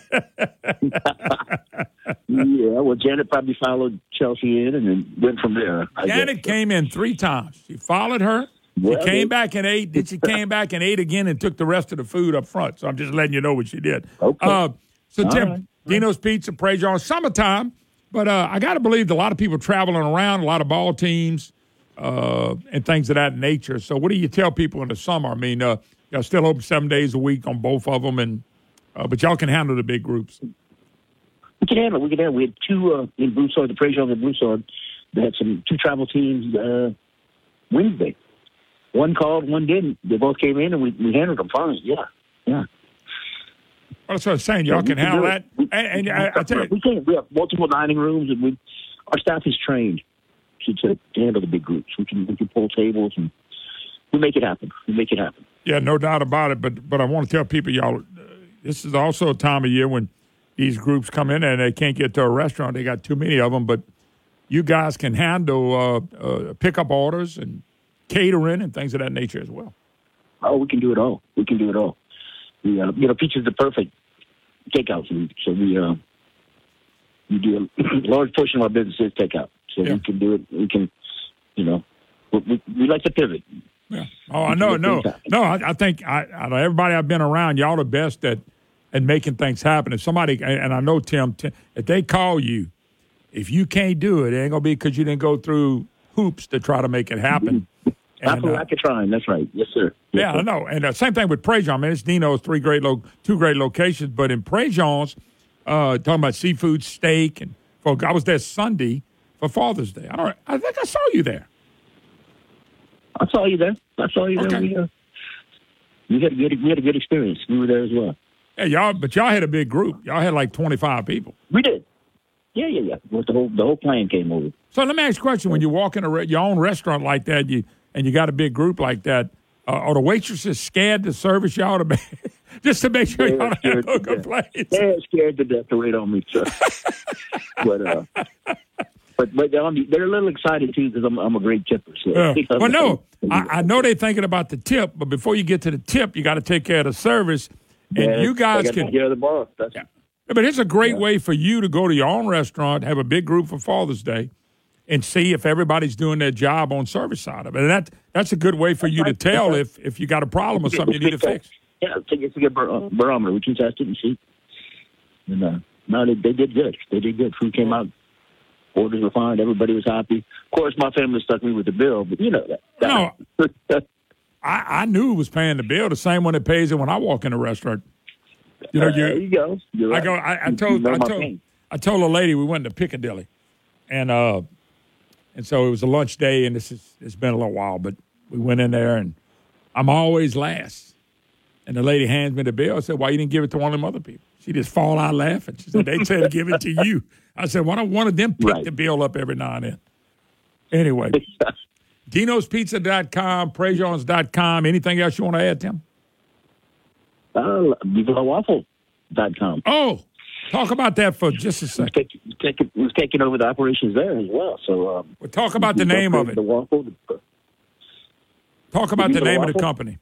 Yeah, well, Janet probably followed Chelsea in and then went from there. I Janet guess. came in three times. She followed her. Well, she came back and ate. Then she came back and ate again and took the rest of the food up front. So I'm just letting you know what she did. Okay. Uh, so, All Tim, right. Dino's Pizza, Prejean, summertime. But uh, I got to believe that a lot of people traveling around, a lot of ball teams uh, and things of that nature. So what do you tell people in the summer? I mean, uh, y'all still open seven days a week on both of them, and uh, but y'all can handle the big groups. We can handle. We can handle. We had two uh, in Broussard, the Prejean and Broussard. They had some two travel teams uh, Wednesday. One called, one didn't. They both came in, and we, we handled them fine. Yeah, yeah. Well, that's what I'm saying. Y'all yeah, can, can handle that. We, and and I, I tell you, we can. We have multiple dining rooms, and we our staff is trained to, to, to handle the big groups. We can we can pull tables, and we make it happen. We make it happen. Yeah, no doubt about it. But but I want to tell people, y'all, uh, this is also a time of year when these groups come in and they can't get to a restaurant. They got too many of them. But you guys can handle uh, uh, pickup orders and catering and things of that nature as well. Oh, we can do it all. We can do it all. We, uh, you know, pizza's the perfect takeout food. So we uh, we do a large portion of our business is takeout. So yeah. we can do it. We can, you know, we, we, we like to pivot. Yeah. Oh, I know, no, no. I, I think I, I, everybody I've been around, y'all the best at at making things happen. If somebody, and I know Tim, Tim, if they call you, if you can't do it, it ain't gonna be because you didn't go through hoops to try to make it happen. Appalachia uh, Shrine, that's right. Yes, sir. Yes, yeah, sir. I know. And uh, same thing with Prejean, man. It's Dino's three great lo- two great locations. But in Prejean's, uh, talking about seafood, steak, and for, I was there Sunday for Father's Day. I don't. I think I saw you there. I saw you there. I saw you okay. there. We, uh, we had a good, we had a good experience. We were there as well. Yeah, y'all, but y'all had a big group. Y'all had like twenty-five people. We did. Yeah, yeah, yeah. Well, the whole the whole plan came over. So let me ask you a question: when you walk in a re- your own restaurant like that, you and you got a big group like that, uh, are the waitresses scared to service y'all to be, just to make sure y'all don't have no complaints? They're scared to death to wait on me, sir. but uh, but but they're a little excited too because I'm I'm a great tipper. So. Yeah. Well, no, I, I know they're thinking about the tip, but before you get to the tip, you got to take care of the service, and yeah, you guys can can. Take care of the boss. That's yeah. But it's a great yeah. way for you to go to your own restaurant, have a big group for Father's Day, and see if everybody's doing their job on service side of it. And that that's a good way for you to tell if, if you got a problem or something you need to fix. Yeah, take it to get bar- barometer. We can test it and see. And uh, no, they, they did good. They did good. Food came out. Orders were fine. Everybody was happy. Of course, my family stuck me with the bill, but you know that. No, I, I knew it was paying the bill, the same one that pays it when I walk in a restaurant. You know, uh, there you go. You're I right. go. I, I told. You know I told. pain. I told a lady we went to Piccadilly, and uh, and so it was a lunch day, and this is it's been a little while, but we went in there, and I'm always last. And the lady hands me the bill. I said, "Why you didn't give it to one of them other people?" She just fall out laughing. She said, "They said to give it to you." I said, "Why don't one of them pick right. the bill up every now and then?" Anyway, Dinos Pizza dot com, Prejeans dot com. Anything else you want to add, Tim? Uh, Viva Waffle dot com. Oh, talk about that for just a second. We've taken, we've taken over the operations there as well. So, um, well, talk about the name of it. The waffle. The, talk about the, the name waffle? of the company.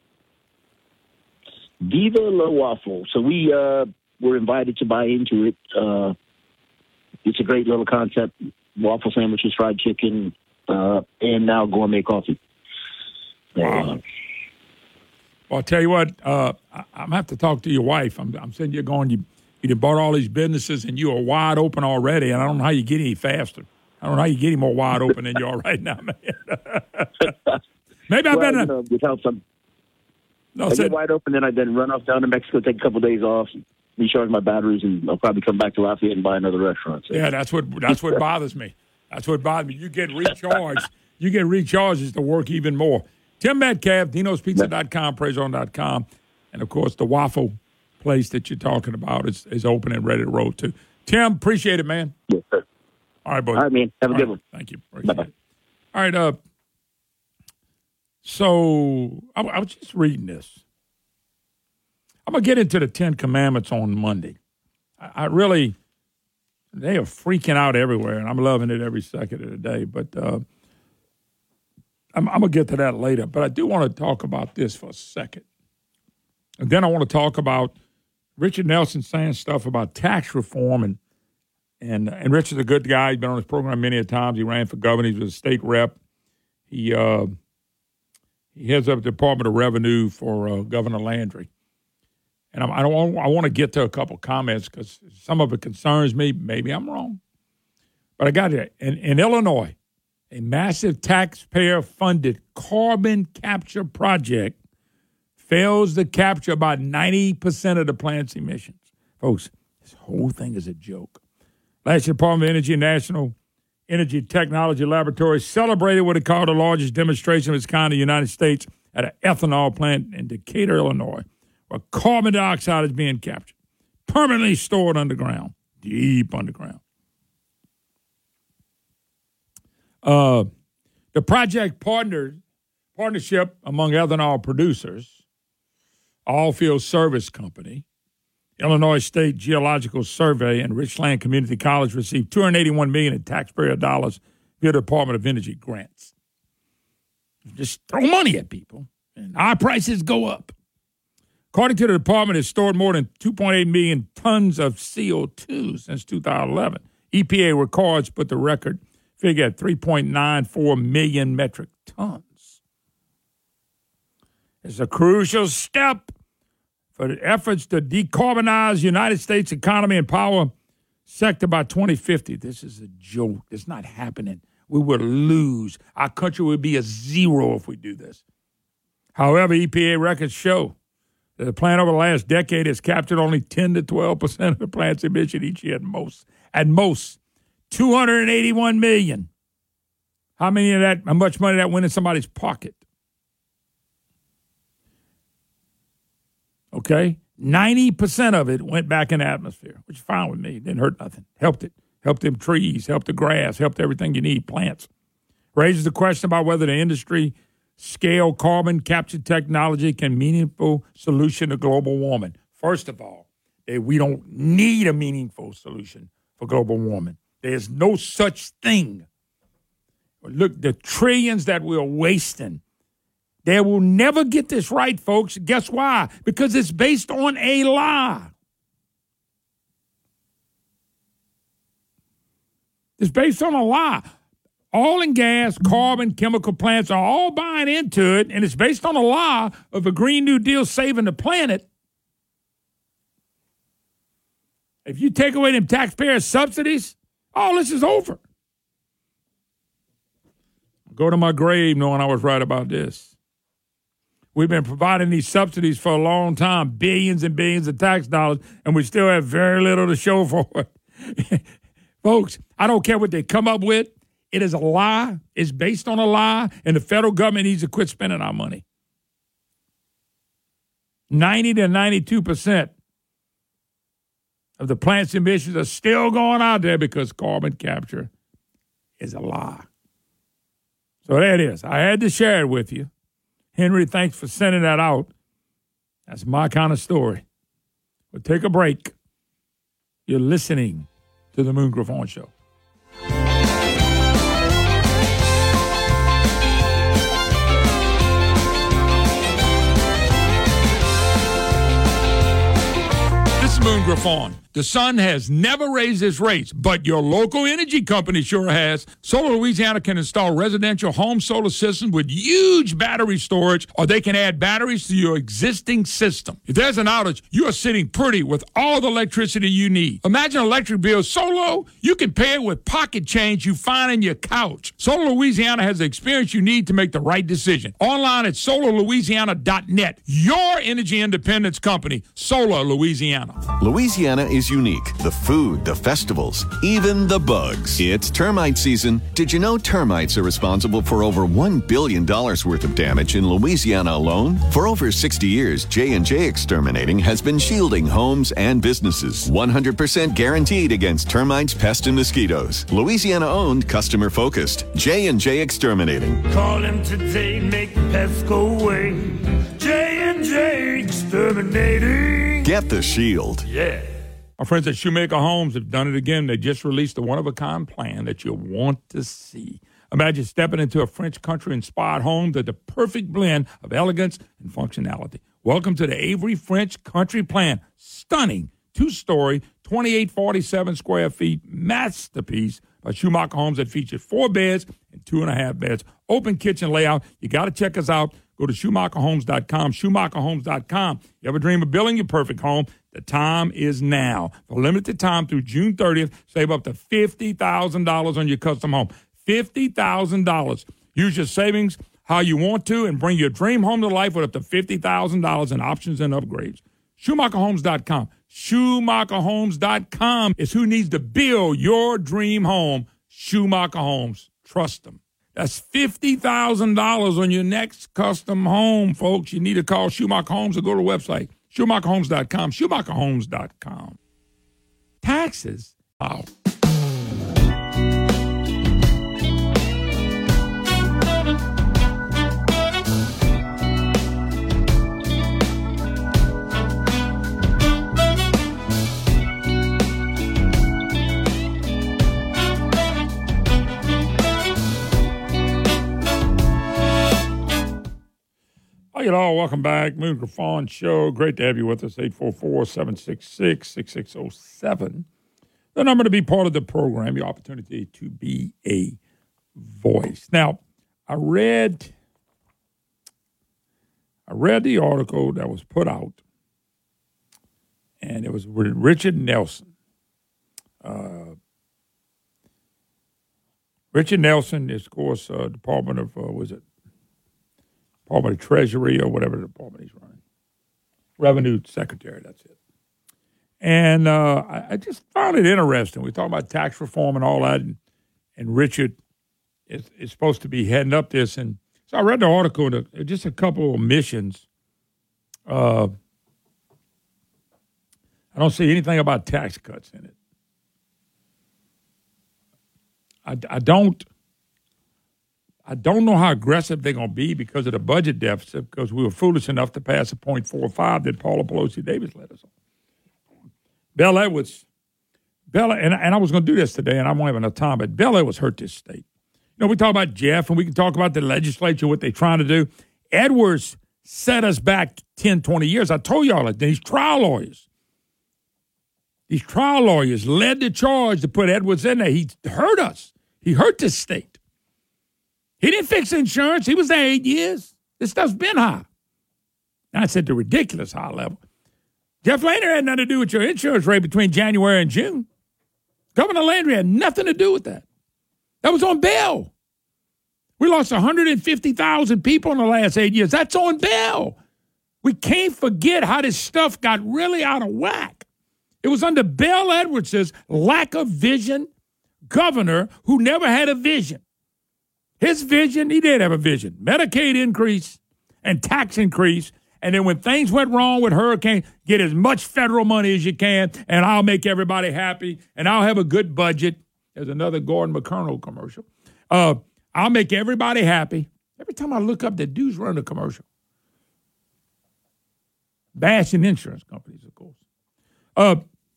Viva La Waffle. So we uh, were invited to buy into it. Uh, it's a great little concept: waffle sandwiches, fried chicken, uh, and now gourmet coffee. Wow. Uh, Well, I'll tell you what, uh, I, I'm going to have to talk to your wife. I'm, I'm saying you're going, you, you done bought all these businesses and you are wide open already, and I don't know how you get any faster. I don't know how you get any more wide open than you are right now, man. Maybe I well, better. You know, without some, no, I said, get wide open, then I then run off down to Mexico, take a couple of days off, recharge my batteries, and I'll probably come back to Lafayette and buy another restaurant. So. Yeah, that's what that's what bothers me. That's what bothers me. You get recharged. you get recharged is to work even more. Tim Metcalf, Dinos Pizza dot com, Prejean dot com, and, of course, the waffle place that you're talking about is, is open and ready to roll, too. Tim, appreciate it, man. Yes, sir. All right, buddy. All right, man. Have a All good right. one. Thank you. Appreciate it. All right, uh, so I, I was just reading this. I'm going to get into the Ten Commandments on Monday. I, I really, they are freaking out everywhere, and I'm loving it every second of the day, but uh I'm, I'm going to get to that later, but I do want to talk about this for a second. And then I want to talk about Richard Nelson saying stuff about tax reform. And and and Richard's a good guy. He's been on his program many a times. He ran for governor. He was a state rep. He uh, he heads up the Department of Revenue for uh, Governor Landry. And I, I don't want, I want to get to a couple comments because some of it concerns me. Maybe I'm wrong. But I got it. In, in Illinois, a massive taxpayer-funded carbon capture project fails to capture about ninety percent of the plant's emissions. Folks, this whole thing is a joke. Last year, Department of Energy National Energy Technology Laboratory celebrated what it called the largest demonstration of its kind in the United States at an ethanol plant in Decatur, Illinois, where carbon dioxide is being captured, permanently stored underground, deep underground. Uh, the project partnered, partnership among ethanol producers, Allfield Service Company, Illinois State Geological Survey, and Richland Community College received two hundred eighty-one million dollars in taxpayer dollars via the Department of Energy grants. Just throw money at people, and our prices go up. According to the department, it's stored more than two point eight million tons of C O two since two thousand eleven. E P A records put the record figure at three point nine four million metric tons. It's a crucial step for the efforts to decarbonize the United States economy and power sector by twenty fifty. This is a joke. It's not happening. We would lose. Our country would be a zero if we do this. However, E P A records show that the plant over the last decade has captured only ten to twelve percent of the plant's emission each year at most. At most, two hundred eighty-one million. How many of that, how much money that went in somebody's pocket? Okay? ninety percent of it went back in the atmosphere, which is fine with me. It didn't hurt nothing. Helped it. Helped them trees, helped the grass, helped everything you need, plants. Raises the question about whether the industry scale carbon capture technology can meaningful solution to global warming. First of all, we don't need a meaningful solution for global warming. There's no such thing. Look, the trillions that we're wasting, they will never get this right, folks. Guess why? Because it's based on a lie. It's based on a lie. Oil and gas, carbon, chemical plants are all buying into it, and it's based on a lie of a Green New Deal saving the planet. If you take away them taxpayer subsidies, all this is over. I'll go to my grave knowing I was right about this. We've been providing these subsidies for a long time, billions and billions of tax dollars, and we still have very little to show for it. Folks, I don't care what they come up with. It is a lie. It's based on a lie, and the federal government needs to quit spending our money. ninety to ninety-two percent of the plant's emissions are still going out there because carbon capture is a lie. So there it is. I had to share it with you. Henry, thanks for sending that out. That's my kind of story. We'll take a break. You're listening to the Moon Griffon Show. This is Moon Griffon. The sun has never raised its rates, but your local energy company sure has. Solar Louisiana can install residential home solar systems with huge battery storage, or they can add batteries to your existing system. If there's an outage, you are sitting pretty with all the electricity you need. Imagine an electric bill so low, you can pay it with pocket change you find in your couch. Solar Louisiana has the experience you need to make the right decision. Online at solar louisiana dot net. Your energy independence company, Solar Louisiana. Louisiana is unique. The food, the festivals, even the bugs. It's termite season. Did you know termites are responsible for over one billion dollars worth of damage in Louisiana alone? For over sixty years, J and J Exterminating has been shielding homes and businesses. one hundred percent guaranteed against termites, pests, and mosquitoes. Louisiana-owned, customer-focused. J and J Exterminating. Call him today, make the pests go away. J and J Exterminating. Get the shield. Yeah. Our friends at Shoemaker Homes have done it again. They just released a one-of-a-kind plan that you'll want to see. Imagine stepping into a French country-inspired home that's the perfect blend of elegance and functionality. Welcome to the Avery French Country Plan. Stunning two-story, twenty-eight forty-seven square feet masterpiece by Shoemaker Homes that features four beds and two and a half beds. Open kitchen layout. You got to check us out. Go to Schumacher Homes dot com, Schumacher Homes dot com. You ever dream of building your perfect home? The time is now. For limited time through June thirtieth, save up to fifty thousand dollars on your custom home. fifty thousand dollars. Use your savings how you want to and bring your dream home to life with up to fifty thousand dollars in options and upgrades. Schumacher Homes dot com. Schumacher Homes dot com is who needs to build your dream home. Schumacher Homes. Trust them. That's fifty thousand dollars on your next custom home, folks. You need to call Schumacher Homes or go to the website, Schumacher Homes dot com, Schumacher Homes dot com. Taxes? Wow. Hey, y'all, welcome back. Moon Griffon Show. Great to have you with us. eight four four, seven six six, six six zero seven. The number to be part of the program, your opportunity to be a voice. Now, I read, I read the article that was put out, and it was Richard Nelson. Uh, Richard Nelson is, of course, uh, Department of, uh, was it Department of Treasury or whatever the department he's running. Revenue Secretary, that's it. And uh, I, I just found it interesting. We talk about tax reform and all that, and, and Richard is, is supposed to be heading up this. And so I read the article, and uh, just a couple of omissions. Uh, I don't see anything about tax cuts in it. I, I don't I don't know how aggressive they're going to be because of the budget deficit, because we were foolish enough to pass a point four five that Paula Pelosi Davis let us on. Bell Edwards, Bell, and, and I was going to do this today, and I won't have enough time, but Bell Edwards hurt this state. You know, we talk about Jeff, and we can talk about the legislature, what they're trying to do. Edwards set us back ten, twenty years. I told y'all that these trial lawyers, these trial lawyers led the charge to put Edwards in there. He hurt us. He hurt this state. He didn't fix insurance. He was there eight years. This stuff's been high. And I said the ridiculous high level. Jeff Landry had nothing to do with your insurance rate between January and June. Governor Landry had nothing to do with that. That was on Bell. We lost one hundred fifty thousand people in the last eight years. That's on Bell. We can't forget how this stuff got really out of whack. It was under Bell Edwards' lack of vision governor who never had a vision. His vision, he did have a vision. Medicaid increase and tax increase. And then when things went wrong with hurricane, get as much federal money as you can, and I'll make everybody happy, and I'll have a good budget. There's another Gordon McConnell commercial. Uh, I'll make everybody happy. Every time I look up, the dude's running a commercial. Bashing insurance companies, of course. Uh,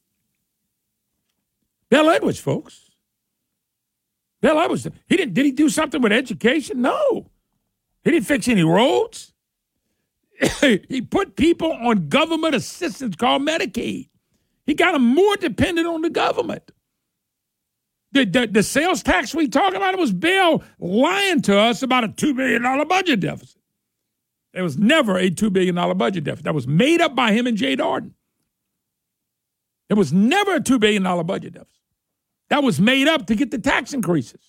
Bell Edwards, folks. Bell Edwards, he didn't, did he do something with education? No. He didn't fix any roads. He put people on government assistance called Medicaid. He got them more dependent on the government. The, the, the sales tax we talking about, it was Bell lying to us about a two billion dollars budget deficit. There was never a two billion dollars budget deficit. That was made up by him and Jay Darden. There was never a two billion dollars budget deficit. That was made up to get the tax increases.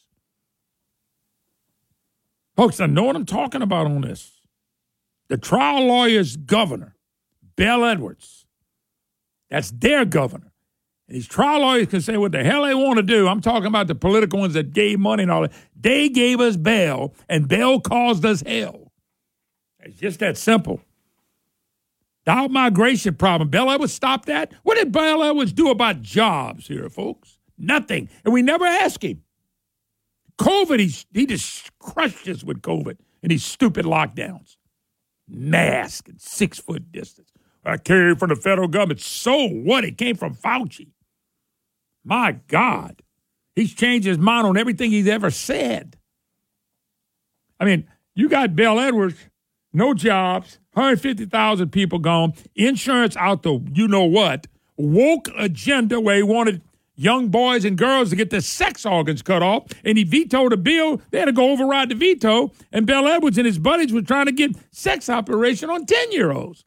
Folks, I know what I'm talking about on this. The trial lawyer's governor, Bell Edwards, that's their governor. And these trial lawyers can say what the hell they want to do. I'm talking about the political ones that gave money and all that. They gave us bail, and bail caused us hell. It's just that simple. The out-migration problem, Bell Edwards stopped that? What did Bell Edwards do about jobs here, folks? Nothing. And we never asked him. COVID, he, he just crushed us with COVID and these stupid lockdowns. Mask and six-foot distance. I came from the federal government. So what? It came from Fauci. My God. He's changed his mind on everything he's ever said. I mean, you got Bell Edwards, no jobs, one hundred fifty thousand people gone, insurance out the you-know-what, woke agenda where he wanted young boys and girls to get their sex organs cut off, and he vetoed a bill. They had to go override the veto, and Bell Edwards and his buddies were trying to get sex operation on ten-year-olds.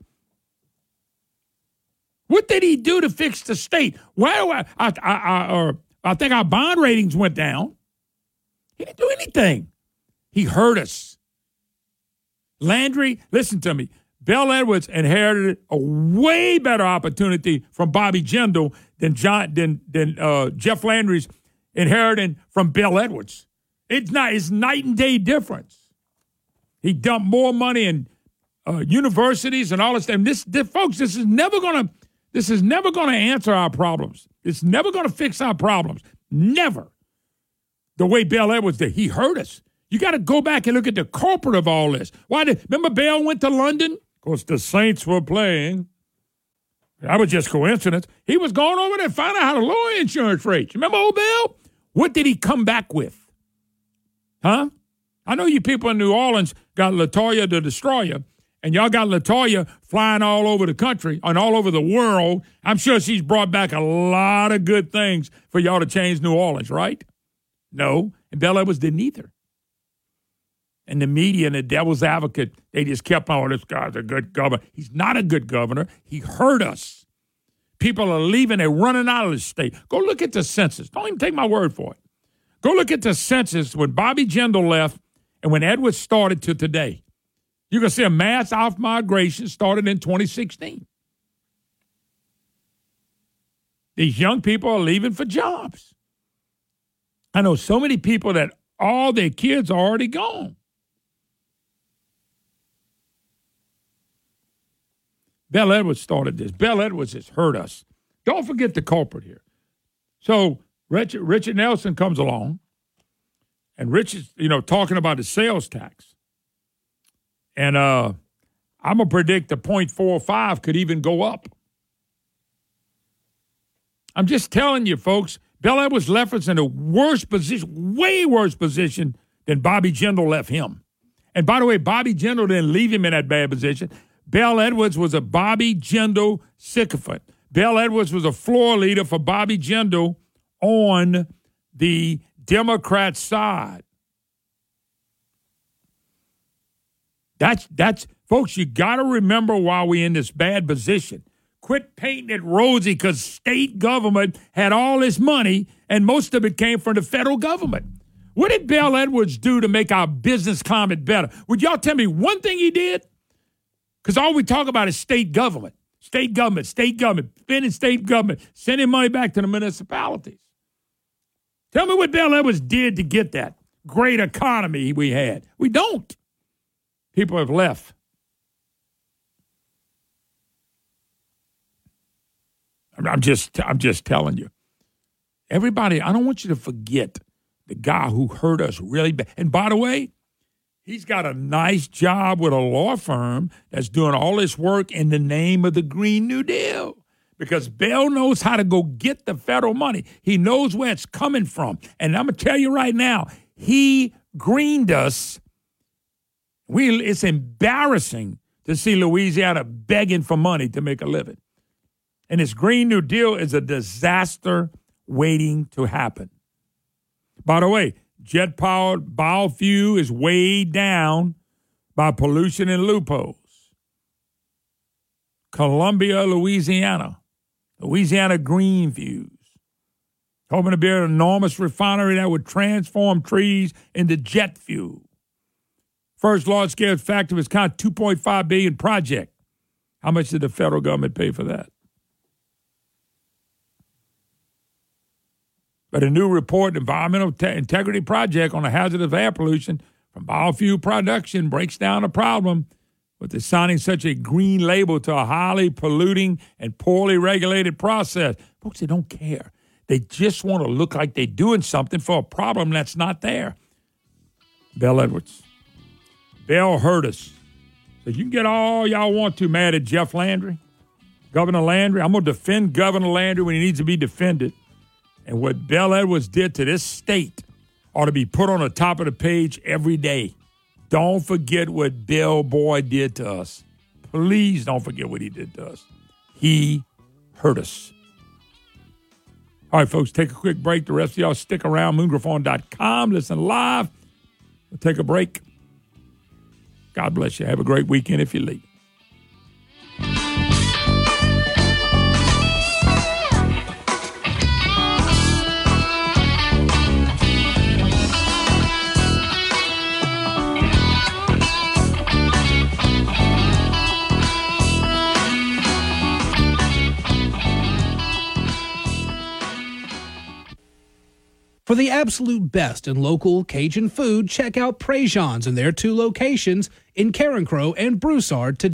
What did he do to fix the state? Well, I, I, I, I, or I think our bond ratings went down. He didn't do anything. He hurt us. Landry, listen to me. Bell Edwards inherited a way better opportunity from Bobby Jindal than John than than uh, Jeff Landry's inheriting from Bell Edwards. It's not. It's night and day difference. He dumped more money in uh, universities and all this stuff. This, this, folks, this is never gonna. This is never gonna answer our problems. It's never gonna fix our problems. Never. The way Bell Edwards did, he hurt us. You got to go back and look at the culprit of all this. Why did remember Bell went to London? Of course, the Saints were playing. That was just coincidence. He was going over there to find out how to lower insurance rates. Remember old Bell? What did he come back with? Huh? I know you people in New Orleans got LaToya the Destroyer, and y'all got LaToya flying all over the country and all over the world. I'm sure she's brought back a lot of good things for y'all to change New Orleans, right? No, and Bell Edwards didn't either. And the media and the devil's advocate, they just kept on, oh, this guy's a good governor. He's not a good governor. He hurt us. People are leaving. They're running out of the state. Go look at the census. Don't even take my word for it. Go look at the census when Bobby Jindal left and when Edwards started to today. You're going to see a mass out-migration started in twenty sixteen. These young people are leaving for jobs. I know so many people that all their kids are already gone. Bell Edwards started this. Bell Edwards has hurt us. Don't forget the culprit here. So Richard, Richard Nelson comes along, and Richard's, you know, talking about the sales tax. And uh, I'm going to predict the point four five could even go up. I'm just telling you, folks, Bell Edwards left us in a worse position, way worse position than Bobby Jindal left him. And by the way, Bobby Jindal didn't leave him in that bad position. Bell Edwards was a Bobby Jindal sycophant. Bell Edwards was a floor leader for Bobby Jindal on the Democrat side. That's, that's folks, you got to remember why we're in this bad position. Quit painting it rosy because state government had all this money and most of it came from the federal government. What did Bell Edwards do to make our business climate better? Would y'all tell me one thing he did? Because all we talk about is state government, state government, state government, spending state government, sending money back to the municipalities. Tell me what Bell Edwards did to get that great economy we had. We don't. People have left. I'm just, I'm just telling you. Everybody, I don't want you to forget the guy who hurt us really bad. And by the way, he's got a nice job with a law firm that's doing all this work in the name of the Green New Deal. Because Bell knows how to go get the federal money. He knows where it's coming from. And I'm going to tell you right now, he greened us. We, it's embarrassing to see Louisiana begging for money to make a living. And this Green New Deal is a disaster waiting to happen. By the way, jet-powered biofuel is weighed down by pollution and loopholes. Columbia, Louisiana, Louisiana Green Fuels, hoping to build an enormous refinery that would transform trees into jet fuel. First large-scale factory of its kind, two point five billion dollars project. How much did the federal government pay for that? But a new report, Environmental Te- Integrity Project on the hazard of air pollution from biofuel production, breaks down the problem with assigning such a green label to a highly polluting and poorly regulated process. Folks, they don't care. They just want to look like they're doing something for a problem that's not there. Bell Edwards. Bell hurt us. So you can get all y'all want to mad at Jeff Landry, Governor Landry. I'm going to defend Governor Landry when he needs to be defended. And what Bell Edwards did to this state ought to be put on the top of the page every day. Don't forget what Bill Boy did to us. Please don't forget what he did to us. He hurt us. All right, folks, take a quick break. The rest of y'all stick around, moon griffon dot com. Listen live. We'll take a break. God bless you. Have a great weekend if you leave. For the absolute best in local Cajun food, check out Prejean's in their two locations in Carencro and Broussard today.